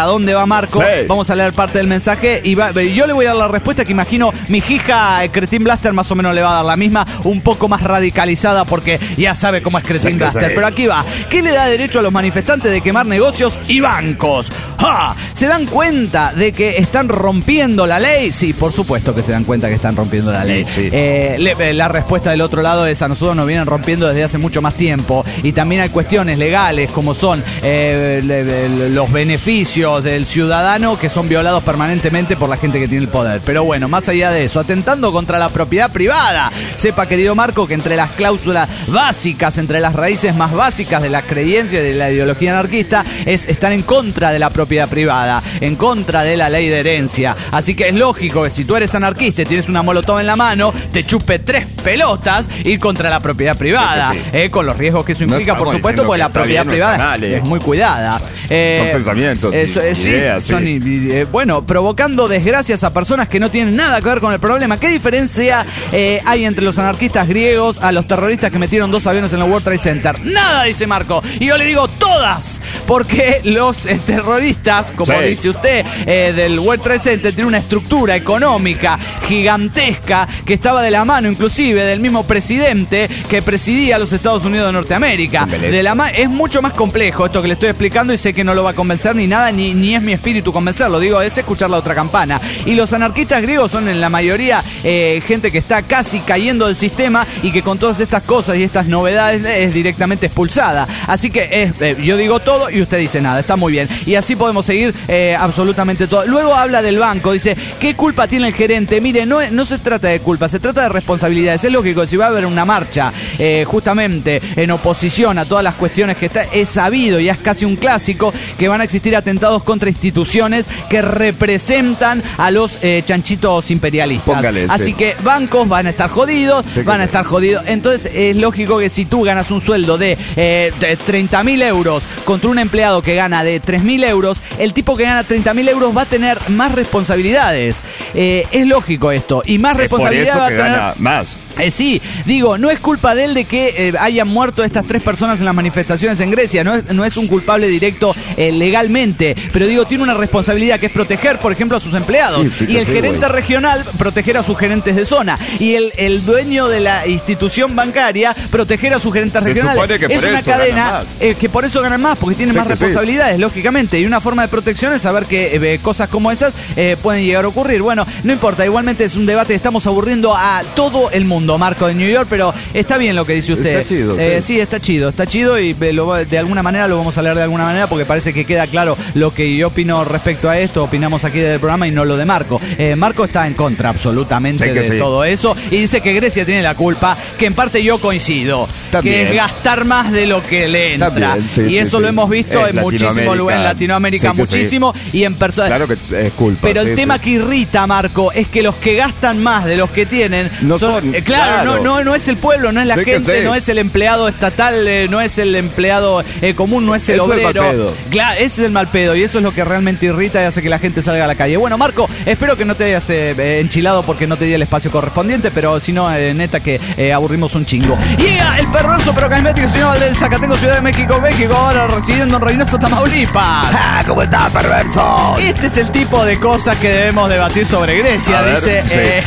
Marco. Sí. Vamos a leer parte del mensaje y va, yo le voy a dar la respuesta que imagino mi hija eh, Cretin Blaster más o menos le va a dar la misma, un poco más radicalizada porque ya sabe cómo es Cretin Sí, Blaster. sí. Pero aquí va. ¿Qué le da derecho a los manifestantes de quemar negocios y bancos? ¡Ja! ¿Se dan cuenta de que están rompiendo la ley? Sí, por supuesto que se dan cuenta que están rompiendo la ley. Sí. Eh, le, la respuesta del otro lado es: a nosotros nos vienen rompiendo desde hace mucho más tiempo y también hay cuestiones legales como son eh, le, le, los beneficios del ciudadano que son violados permanentemente por la gente que tiene el poder. Pero bueno, más allá de eso, atentando contra la propiedad privada. Sepa, querido Marco, que entre las cláusulas básicas, entre las raíces más básicas de la creencia y de la ideología anarquista es estar en contra de la propiedad privada, en contra de la ley de herencia. Así que es lógico que si tú eres anarquista y tienes una molotov en la mano, te chupe tres pelotas ir contra la propiedad privada, Sí, sí. Eh, con los riesgos que eso implica, No por estamos supuesto, diciendo porque que la está propiedad bien, no privada está mal, eh. es muy cuidada. Eh, Son pensamientos y eso, eh, sí, ideas, sí. son, y- y, eh, bueno, provocando desgracias a personas que no tienen nada que ver con el problema. ¿Qué diferencia eh, hay entre los anarquistas griegos a los terroristas que metieron dos aviones en el World Trade Center? Nada, dice Marco. Y yo le digo todas, porque los eh, terroristas, como Sí. dice usted, eh, del World Trade Center tiene una estructura económica gigantesca que estaba de la mano inclusive del mismo presidente que presidía los Estados Unidos de Norteamérica. De la ma- es mucho más complejo esto que le estoy explicando y sé que no lo va a convencer ni nada, ni, ni es mi espíritu convencerlo. Digo, es escuchar la otra campana. Y los anarquistas griegos son en la mayoría eh, gente que está casi cayendo del sistema y que con todas estas cosas y estas novedades es directamente expulsada. Así que es, eh, yo digo todo y usted dice nada. Está muy bien. Y así podemos seguir eh, absolutamente todo. Luego habla del banco. Dice, ¿qué culpa tiene el gerente? Mire, no, no se trata de culpa, se trata de responsabilidades. Es lógico, si va a haber una marcha eh, justamente en oposición a todas las cuestiones que está, es sabido y es casi un clásico que van a existir atentados contra instituciones que representan a los eh, chanchitos imperialistas. Póngale, Así sí. que bancos van a estar jodidos, Sí que van a sí. estar jodidos. Entonces es lógico que si tú ganas un sueldo de, eh, de treinta mil euros contra un empleado que gana de tres mil euros, el tipo que gana treinta mil euros va a tener más responsabilidades. Eh, es lógico esto. Y más Es por responsabilidad eso va a que tener... gana más. Eh, sí, digo, no es culpa de él de que eh, hayan muerto estas tres personas en las manifestaciones en Grecia, no es, no es un culpable directo eh, legalmente, pero digo, tiene una responsabilidad que es proteger, por ejemplo, a sus empleados. Sí, sí que y el sí, gerente güey. regional, proteger a sus gerentes de zona. Y el, el dueño de la institución bancaria, proteger a sus gerentes Se regionales. supone que es por una eso ganan cadena más. eh, que por eso ganan más, porque tienen Sí más que sí. responsabilidades, lógicamente. Y una forma de protección es saber que eh, cosas como esas eh, pueden llegar a ocurrir. Bueno, no importa, igualmente es un debate, estamos aburriendo a todo el mundo, Marco de New York, pero está bien lo que dice usted. Está chido, Eh, sí. sí, está chido, está chido y eh, lo- de alguna manera lo vamos a leer de alguna manera porque parece que queda claro lo que yo opino respecto a esto, opinamos aquí del programa y no lo de Marco. Eh, Marco está en contra absolutamente Sí que de sí. todo eso y dice que Grecia tiene la culpa, que en parte yo coincido, También. que es gastar más de lo que le entra. También, sí, y sí, eso sí. lo hemos visto En en muchísimos Latinoamérica. lugares, en Latinoamérica Sí que sí. muchísimo y en personas. Claro que es culpa. Pero el sí, tema sí. que irrita, Marco, es que los que gastan más de los que tienen No son, eh, claro, claro. No, no, no es el pueblo, no es la Sí que gente, sí. no es el empleado estatal, eh, no es el empleado eh, común, no es el Eso es obrero. mal pedo. Claro, ese es el mal pedo y eso es lo que realmente irrita y hace que la gente salga a la calle. Bueno, Marco, espero que no te hayas eh, eh, enchilado porque no te di el espacio correspondiente, pero si no, eh, neta que eh, aburrimos un chingo. Llega el perverso pero carismático señor Valdés, Zacatengo, Ciudad de México, México, ahora residiendo en Reynosa, Tamaulipas. ¡Ah, cómo está, perverso! Este es el tipo de cosas que debemos debatir sobre Grecia, A ver, dice sí. eh,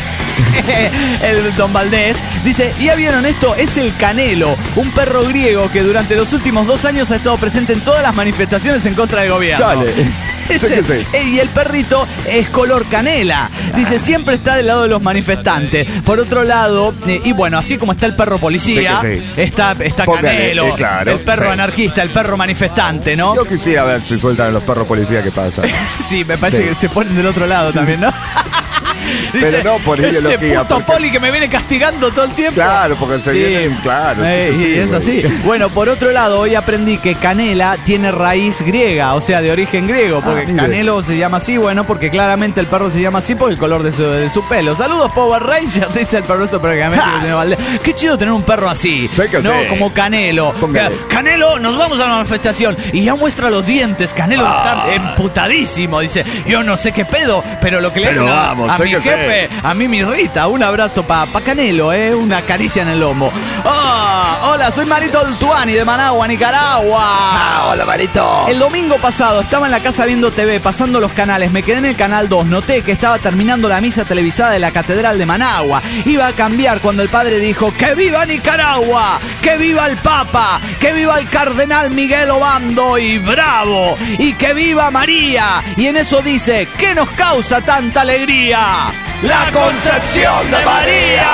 el Don Valdés. Dice, ¿ya vieron esto? Es el Canelo, un perro griego que durante los últimos dos años ha estado presente en todas las manifestaciones en contra del gobierno. Chale. Ese- Sí que sí. eh, Y el perrito es color canela. Dice, siempre está del lado de los manifestantes. Por otro lado, eh, y bueno, así como está el perro policía, Sí que sí. está, está Póngale, Canelo, eh, claro, el perro sí. anarquista, el perro manifestante, ¿no? Yo quisiera ver si sueltan a los perros policías qué pasa. Sí, me parece Sí. que se ponen del otro lado también, ¿no? Pero no por este ideología, puto porque- poli que me viene castigando todo el tiempo. Claro, porque se vienen, claro, Eh, sí que y sí, es güey. así. Bueno, por otro lado, hoy aprendí que canela tiene raíz griega, o sea, de origen griego, porque Ah, mire. Canelo se llama así, bueno, porque claramente el perro se llama así por el color de su, de su pelo. Saludos, Power Rangers, dice el perroso prácticamente. Qué chido tener un perro así, Sí que ¿no? sí. Como Canelo. Póngale. Canelo, nos vamos a la manifestación y ya muestra los dientes. Canelo Ah. está emputadísimo, dice, yo no sé qué pedo, pero lo que le Pero hacen a, vamos, a sé mi que jefe, sé. a mí me irrita. Un abrazo para pa Canelo, eh, una caricia en el lomo. Ah, hola, Hola, soy Marito Altuani de Managua, Nicaragua. Ah, hola, Marito. El domingo pasado estaba en la casa viendo T V, pasando los canales. Me quedé en el canal dos. Noté que estaba terminando la misa televisada de la Catedral de Managua. Iba a cambiar cuando el padre dijo: ¡Que viva Nicaragua! ¡Que viva el Papa! ¡Que viva el Cardenal Miguel Obando! ¡Y bravo! ¡Y que viva María! Y en eso dice: ¿qué nos causa tanta alegría? ¡La concepción de María!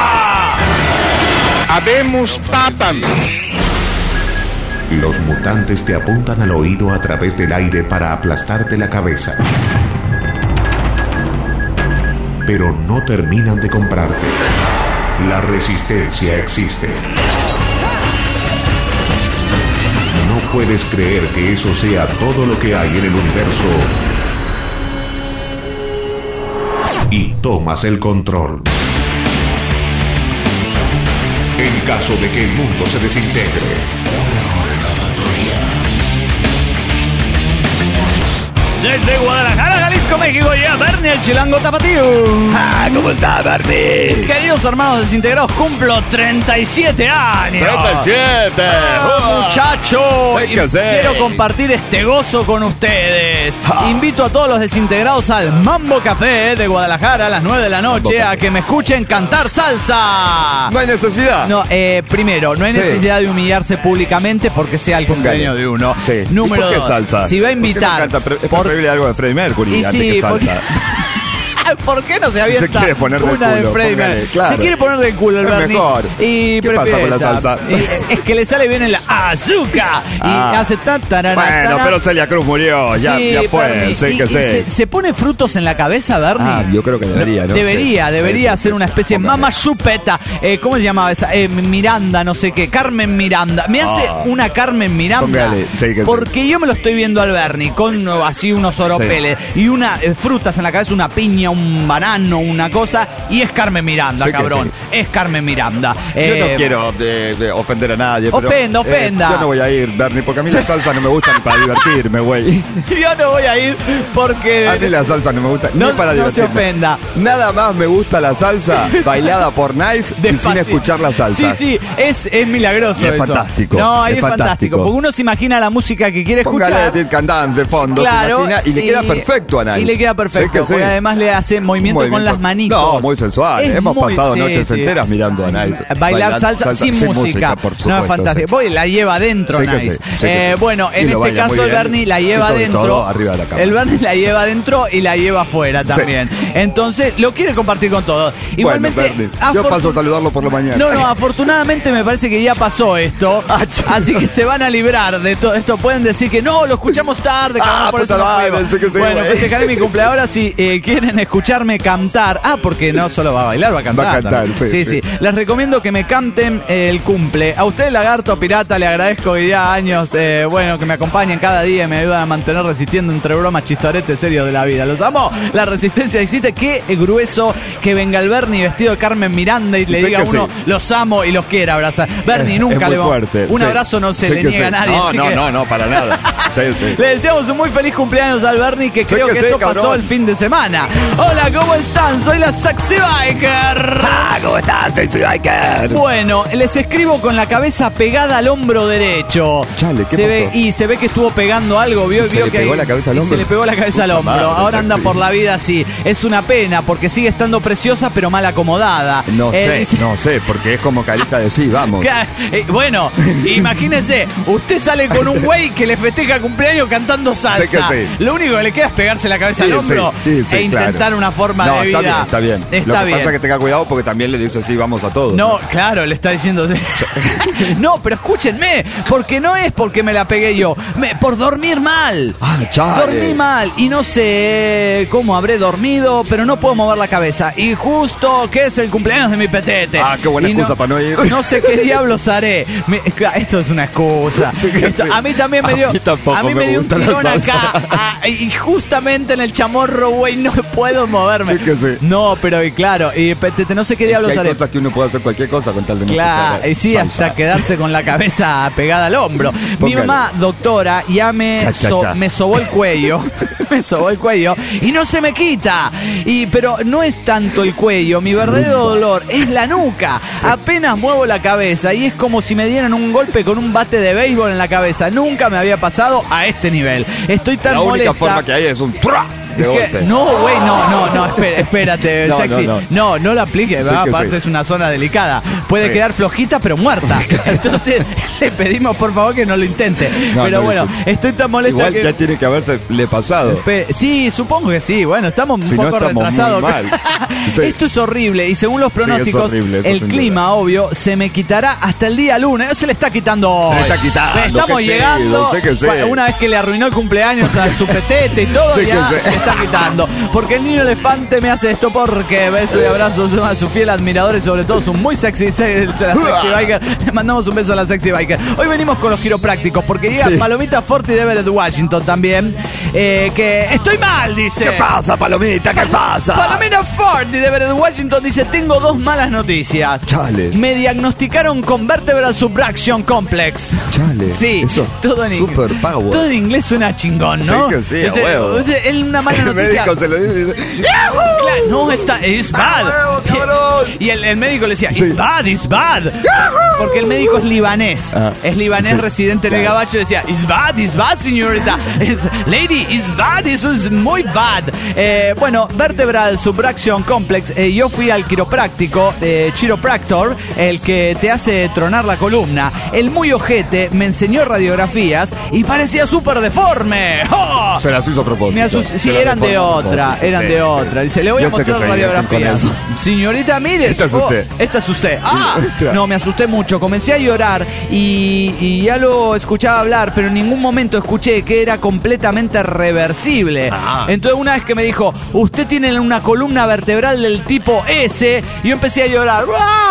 Habemos papam. Los mutantes te apuntan al oído a través del aire para aplastarte la cabeza. Pero no terminan de comprarte. La resistencia existe. No puedes creer que eso sea todo lo que hay en el universo. Y tomas el control. En caso de que el mundo se desintegre. Desde Guadalajara, Jalisco, México, llega Bernie el Chilango Tapatío. Ah, ¿cómo está, Bernie? Queridos hermanos desintegrados, cumplo treinta y siete años. treinta y siete. Ah, muchachos, Sí que sí. quiero compartir este gozo con ustedes. Ah. Invito a todos los desintegrados al Mambo Café de Guadalajara a las nueve de la noche a que me escuchen cantar salsa. No hay necesidad. No, eh, primero, no hay Sí. necesidad de humillarse públicamente porque sea el cumpleaños de uno. Sí. Número ¿Y por qué dos, salsa? si va a ¿Por qué no invitar... canta? Pre- Es por- preferible algo de Freddie Mercury Y antes sí, que salsa. porque- ¿Por qué no se Si se abierta quiere poner del una de culo, Freddie póngale, Mercury? claro. Se quiere poner del culo el Es Bernie. mejor. Y ¿Qué pasa prefiere con la esa. salsa? Y es que le sale bien en la azúcar. Y Ah. hace tan tarara, Bueno, tarara. pero Celia Cruz murió. Ya, Sí, ya fue. Bernie. Sí Y- que y sí. Se, se pone frutos en la cabeza, Bernie? Ah, yo creo que debería, ¿no? Debería, Sí. debería Sí, hacer sí, una sí. especie de Póngale. mamá chupeta. Eh, ¿Cómo se llamaba esa? Eh, Miranda, no sé qué. Carmen Miranda. Me hace Ah. una Carmen Miranda. Póngale, sí que sí. Porque yo me lo estoy viendo al Bernie con uh, así unos oropeles y una eh, frutas en la cabeza, una piña, un banano, una cosa. Y es Carmen Miranda, Sí que cabrón. Es Carmen Miranda. Yo Eh, no quiero de, de ofender a nadie. pero, Ofenda, ofenda. yo no voy a ir, Bernie, porque a mí la salsa no me gusta ni para divertirme, güey. Yo no voy a ir porque... A mí la salsa no me gusta No- ni para no se divertirme. ofenda. Nada más me gusta la salsa bailada por Nice y sin Despacio. escuchar la salsa. Sí, sí, es, es milagroso Y es eso. fantástico, No, ahí es es fantástico. fantástico. Porque uno se imagina la música que quiere Póngale escuchar. Dead Can Dance de fondo, se Claro, imagina, y le queda perfecto a Nice. Y le queda perfecto, Sí que sí. porque además le hace movimiento, con Movimiento. las manitos. No, muy sensual. Es Hemos muy- pasado sí, noches sí. enteras mirando a Nice. Bailar Bailando salsa, sin, música. por No, supuesto, es fantástico. sí. Voy, la lleva adentro, Sí que Nice. sí, sí que Eh, sí. Bueno, Y en lo este baila caso muy el bien. Bernie la Y lleva sobre adentro. todo arriba de la cama. El Bernie la lleva adentro y la lleva afuera también. Entonces, lo quiere compartir con todos. Igualmente, bueno, Bernie, yo afortun- paso a saludarlo por la mañana. No, no, afortunadamente me parece que ya pasó esto. Ah, ch- Así que se van a librar de todo esto. Pueden decir que no, lo escuchamos tarde, cabrón, Ah, por eso puta no madre, fuimos. sí que sí, Bueno, güey. festejaré mi cumpleaños. Ahora si eh, quieren escucharme cantar. Ah, porque no solo va a bailar, va a cantar. Va a cantar, también. sí, sí, sí. Les recomiendo que me canten el cumple. A usted, Lagarto Pirata, le agradezco que ya años, eh, bueno, que me acompañen cada día y me ayudan a mantener resistiendo entre bromas, chistoretes serios de la vida. Los amo. La resistencia existe. Qué grueso que venga el Bernie vestido de Carmen Miranda y le Sé diga a que uno, sí. los amo y los quiera abrazar. Bernie, Es- nunca es muy le va. fuerte, Un sí. abrazo no se Sé le que niega sí. a nadie. No, así no, que- no, no, para nada. Sí, sí. Le deseamos un muy feliz cumpleaños al Bernie, que Sé creo que que, sí, eso cabrón. pasó el fin de semana. Hola, ¿cómo están? Soy la Sexy Biker. Ah, ¿cómo estás, Sexy Biker? Bueno, les escribo con la cabeza pegada al hombro derecho. Chale, ¿qué se pasó? ve, y se ve que estuvo pegando algo, vio, ¿Y se vio le que pegó ahí- la cabeza al y hombro? se le pegó la cabeza al Puta hombro. madre, Ahora anda Sexy. por la vida así. Es una pena porque sigue estando preciosa pero mal acomodada. No Eh, sé, dice- no sé, porque es como carita de sí, vamos. Ca- eh, Bueno, imagínese, usted sale con un güey que le festeja cumpleaños cantando salsa. Sé que sí. Lo único que le queda es pegarse la cabeza Sí, al hombro sí, sí, sí, e intentar claro. una forma No, de vida. está bien, está bien. Lo Está que bien. pasa es que tenga cuidado porque también le dice sí, vamos a todos. No, claro, le está diciendo. No, pero escúchenme, porque no es porque me la pegué yo, me- por dormir mal. Ah, chale. Dormí mal y no sé cómo habré dormido, pero no puedo mover la cabeza. Y justo que es el cumpleaños de mi petete. Ah, qué buena Y excusa para no ir. No sé qué diablos haré. Me- esto es una excusa. Sí que Esto- sí. a mí también me A dio. mí tampoco a mí me me dio un gusta la tirón salsa. acá. Ah, y justamente en el chamorro, güey, no puedo puedo moverme. Sí que sí. No, pero y claro, y pe- te- te- no sé qué diablos hay haré. cosas que uno puede hacer cualquier cosa con tal de no Claro, escuchar y sí, salsa. hasta quedarse con la cabeza pegada al hombro. Mi Póngale. mamá, doctora, ya me, Cha, cha, so- cha. me sobó el cuello. Me sobó el cuello y no se me quita. Y, pero no es tanto el cuello, mi verdadero dolor es la nuca. Apenas muevo la cabeza y es como si me dieran un golpe con un bate de béisbol en la cabeza. Nunca me había pasado a este nivel. Estoy tan La única molesta. forma que hay es un ¡tra! De Es que- golpe. no, güey, no, no, no, espera- espérate, No, sexy. no, No, no. no, lo aplique, Sí ¿verdad? que Aparte sí. es una zona delicada. Puede Sí. quedar flojita, pero muerta. Entonces, le pedimos por favor que no lo intente. No, pero no, bueno, no. estoy tan molesta Igual que. ya tiene que haberse le pasado. Pe- Sí, supongo que sí. Bueno, estamos un Si no, poco estamos muy retrasados. mal. Sí. Esto es horrible y según los Sí, es pronósticos, horrible, eso el sin clima, duda. obvio, se me quitará hasta el día lunes. Se le está quitando hoy. Se le está quitando, Estamos qué llegando. chido, sé que sí. Bueno, una vez que le arruinó el cumpleaños a su petete y todo, Sí que ya sí. se le está quitando. Porque el niño elefante me hace esto porque besos y abrazos a su fiel admirador y sobre todo su muy sexy, se- la sexy biker. Le mandamos un beso a la sexy biker. Hoy venimos con los quiroprácticos porque llega Sí. Palomita Forti de Everett Washington también. eh, que estoy mal, dice. ¿Qué pasa, Palomita? ¿Qué pasa? Palomita Forti de Everett Washington dice: tengo dos malas noticias. Chale. Me diagnosticaron con Vertebral Subduction Complex. Chale. Sí, Eso, todo en inglés. super power. Todo en inglés suena chingón, ¿no? Sí que sí, a Dice, huevo. dice, es una mala El noticia. médico se lo dice y dice, Claro, no, está, es bad. huevo, cabrón! Y el, el médico le decía, Sí. it's bad, it's bad. Porque el médico es libanés. Ah, es libanés sí, residente en el claro. gabacho y decía, it's bad, it's bad, señorita. It's- lady, it's bad, eso es muy bad. Eh, bueno, Vertebral Subduction Complex. eh, yo fui al quiropráctico, eh, chiropractor, el que te hace tronar la columna. El muy ojete me enseñó radiografías y parecía súper deforme. ¡Oh! Se las hizo a propósito. Me asusté. Sí, Se las eran de deformó a otra, propósito. eran Sí. de otra. Dice, le voy a Yo sé que mostrar se divierten con radiografías. eso. Señorita, mire. Esta es oh, usted. esta es usted. Ah, Otra. no, me asusté mucho. Comencé a llorar y, y ya lo escuchaba hablar, pero en ningún momento escuché que era completamente reversible. Ah. Entonces una vez que me dijo, usted tiene una columna vertebral del tipo S, yo empecé a llorar.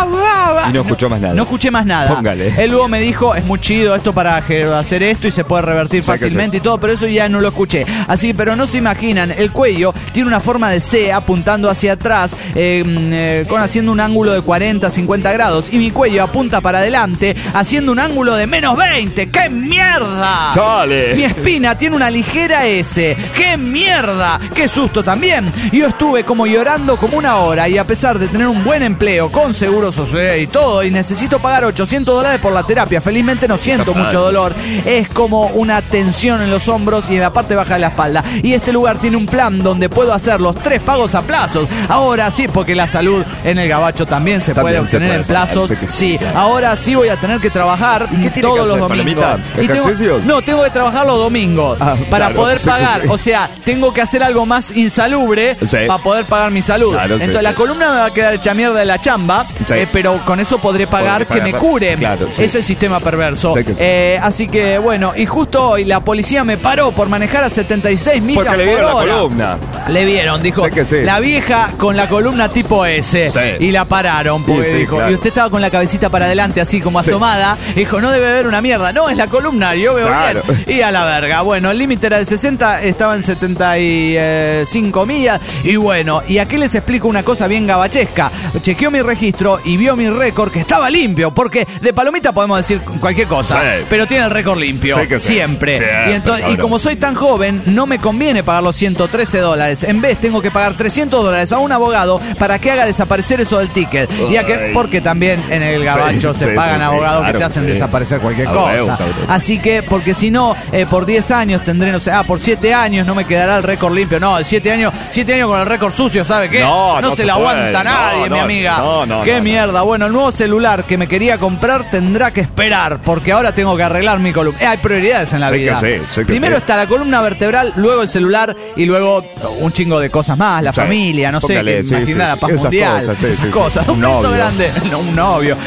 Y no escuchó más nada. No escuché más nada. Póngale. Él luego me dijo, es muy chido esto para ge- hacer esto y se puede revertir Sí que fácilmente sí. y todo, pero eso ya no lo escuché. Así, pero no se imaginan, el cuello tiene una forma de C apuntando hacia atrás, eh, mm, eh, con haciendo un ángulo de cuarenta, cincuenta grados, y mi cuello apunta para adelante haciendo un ángulo de menos veinte. ¡Qué mierda! Chale. Mi espina tiene una ligera S. ¡Qué mierda! ¡Qué susto también! Yo estuve como llorando como una hora y a pesar de tener un buen empleo con seguro social y todo y necesito pagar ochocientos dólares por la terapia, felizmente no siento Capaz. mucho dolor. Es como una tensión en los hombros y en la parte baja de la espalda. Y este lugar tiene un plan donde puedo hacer los tres pagos a plazos. Ahora sí, porque la salud en el gabacho también se También puede se obtener puede en plazos. hacer, sé que sí, Sí, claro. ahora sí voy a tener que trabajar ¿Y qué tiene todos que los hacer, domingos. Palomita? Y tengo- ¿Ejercicios? no, tengo que trabajar los domingos Ah, para claro, poder sí que pagar. sí. O sea, tengo que hacer algo más insalubre Sí. para poder pagar mi salud. Claro, sí, Entonces la sí. columna me va a quedar hecha mierda de la chamba, Sí. eh, pero con eso podré pagar Podré que me pagar, curen. claro, sí. Es el sistema perverso. Sí que sí. Eh, así que bueno, y justo hoy la policía me paró por manejar a setenta y seis millas Porque le por vieron la hora. columna. Le vieron, dijo, Sí que sí. la vieja con la columna tipo S. Sí. Y la pararon, porque Sí, sí, dijo, claro. y usted estaba con la cabecita para adelante, así como Sí. asomada. Dijo, no debe haber una mierda. No, es la columna, yo veo Claro. bien. Y a la verga. Bueno, el límite era de sesenta, estaba en setenta y cinco millas. Y bueno, y aquí les explico una cosa bien gabachesca. Chequeó mi registro y vio mi récord que estaba limpio, porque de palomita podemos decir cualquier cosa, Sí. pero tiene el récord limpio. Sí que sí. Siempre. Siempre, y, entonces, y cabrón. como soy tan joven, no me conviene pagar los ciento trece dólares. En vez, tengo que pagar trescientos dólares a un abogado para que haga desaparecer eso del ticket. Ya que, Ay. porque también en el gabacho Sí, se sí, pagan sí, sí, abogados claro que te hacen que sí. desaparecer cualquier A cosa. huevo, cabrón. Así que, porque si no, eh, por diez años tendré, no sé, ah, por siete años no me quedará el récord limpio. No, siete años, siete años con el récord sucio, ¿sabe qué? No, no se se lo puede. aguanta No, nadie, no, mi amiga. no, no, qué no, no. mierda. Bueno, el nuevo celular que me quería comprar tendrá que esperar, porque ahora tengo que arreglar mi columna. Eh, hay prioridades en la Sí que vida. sí, sí que Primero sí. está la columna vertebral, luego el celular y luego un chingo de cosas más, la Sí. familia, no sé, Póngale, que sí, imagina sí, la paz esas mundial, cosas, sí, esas sí, sí. cosas. Un Un beso novio. grande, no, un novio. Palomita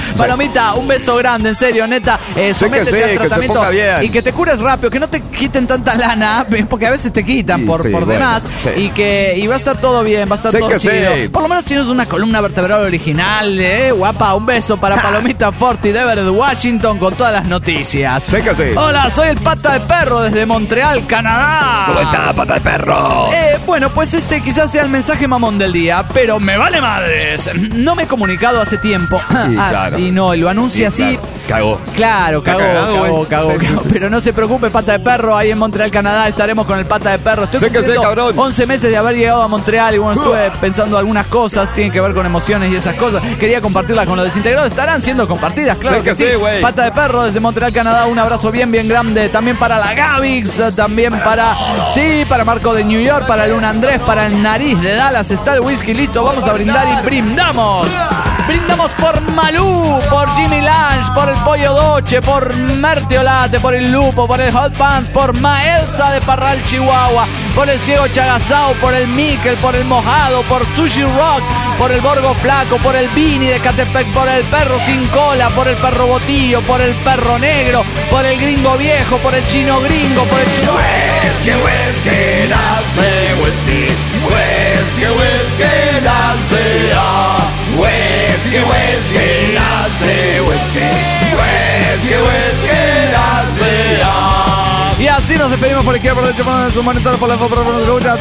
Palomita, un beso grande, en serio, neta. Eh, Sí que sométete sí, al que se tratamiento ponga bien. y que te cures rápido, que no te quiten tanta lana, porque a veces te quitan Sí, por, sí, por bueno, demás. sí. Y que y va a estar todo bien, va a estar Sí todo que chido. sí. Por lo menos tienes una columna vertebral original, eh, guapa. Un beso para Palomita Forti de Everett, Washington, con todas las noticias. Sí que sí. Hola, soy el Pata de Perro desde Montreal, Canadá. ¿Cómo está, pata de perro? Eh, bueno, pues este quizás sea el mensaje mamón del día, pero me vale madres. No me he comunicado hace tiempo. Sí, Ah, claro. y no, y lo anuncia Sí, así. claro. Cagó. Claro, Está cagó, cagado, cagó, güey. cagó, Sí, cagó. sí. Pero no se preocupe, Pata de Perro, ahí en Montreal, Canadá, estaremos con el Pata de Perro. Estoy Sí que sí, cumpliendo cabrón. once meses de haber llegado a Montreal y bueno, estuve pensando algunas cosas, tienen que ver con emociones y esas cosas. Quería compartirlas con los desintegrados, estarán siendo compartidas, claro Sí que sí, güey. Pata de Perro desde Montreal, Canadá, un abrazo bien, bien grande. También para la Gavix, también para, sí, para Marco de New York, para Luna Andrés, para el Nariz de Dallas. Está el whisky listo, vamos a brindar y brindamos. Brindamos por Malú, por Jimmy Lange, por el Pollo Doche, por Mertiolate, por el Lupo, por el Hot Pants, por Maelsa de Parral, Chihuahua, por el Ciego Chagasao, por el Miquel, por el Mojado, por Sushi Rock, por el Borgo Flaco, por el Vini de Catepec, por el Perro Sin Cola, por el Perro Botillo, por el Perro Negro, por el Gringo Viejo, por el Chino Gringo, por el Chino... Whisky, whisky, nace whisky. Whisky, whisky, nace ah. Whisky, whisky, nace whisky. Whisky, whisky, nace ah. Y así nos despedimos por izquierda, por derecha, por su monitor, por la foto, por la escucha,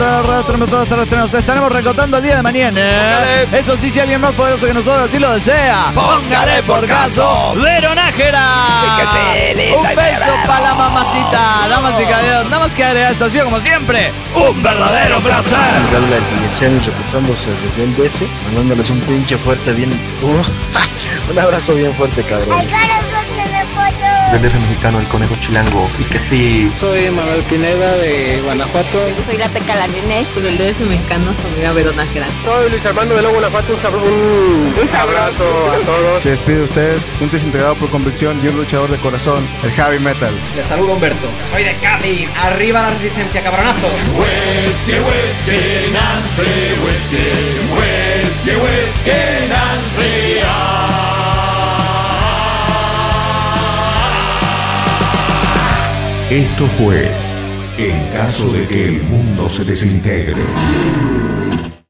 nos estaremos recontando el día de mañana. Eso sí, si alguien más poderoso que nosotros así lo desea, póngale por caso, Veronájera. Un beso para la mamacita. Damas y caballeros, nada más que agregar esto, ha sido como siempre un verdadero placer. Habla el Dimensiones reportándose desde el D S, mandándoles un pinche fuerte bien... Uh, un abrazo bien fuerte, cabrón. Del D F mexicano, el conejo chilango, y que sí. Soy Manuel Pineda de Guanajuato. Soy la Teca la Nene. Del D F mexicano, soy amiga Veronájera. Soy Luis Armando de Lobo Guanajuato. Un, un, un abrazo a todos. Se despide de ustedes, un desintegrado por convicción y un luchador de corazón, el Heavy Metal. Les saludo Humberto. Soy de Cádiz. Arriba la resistencia, cabronazo. Whisky, whisky, Nancy, whisky. Whisky, whisky, Nancy, ah. Esto fue En caso de que el mundo se desintegre.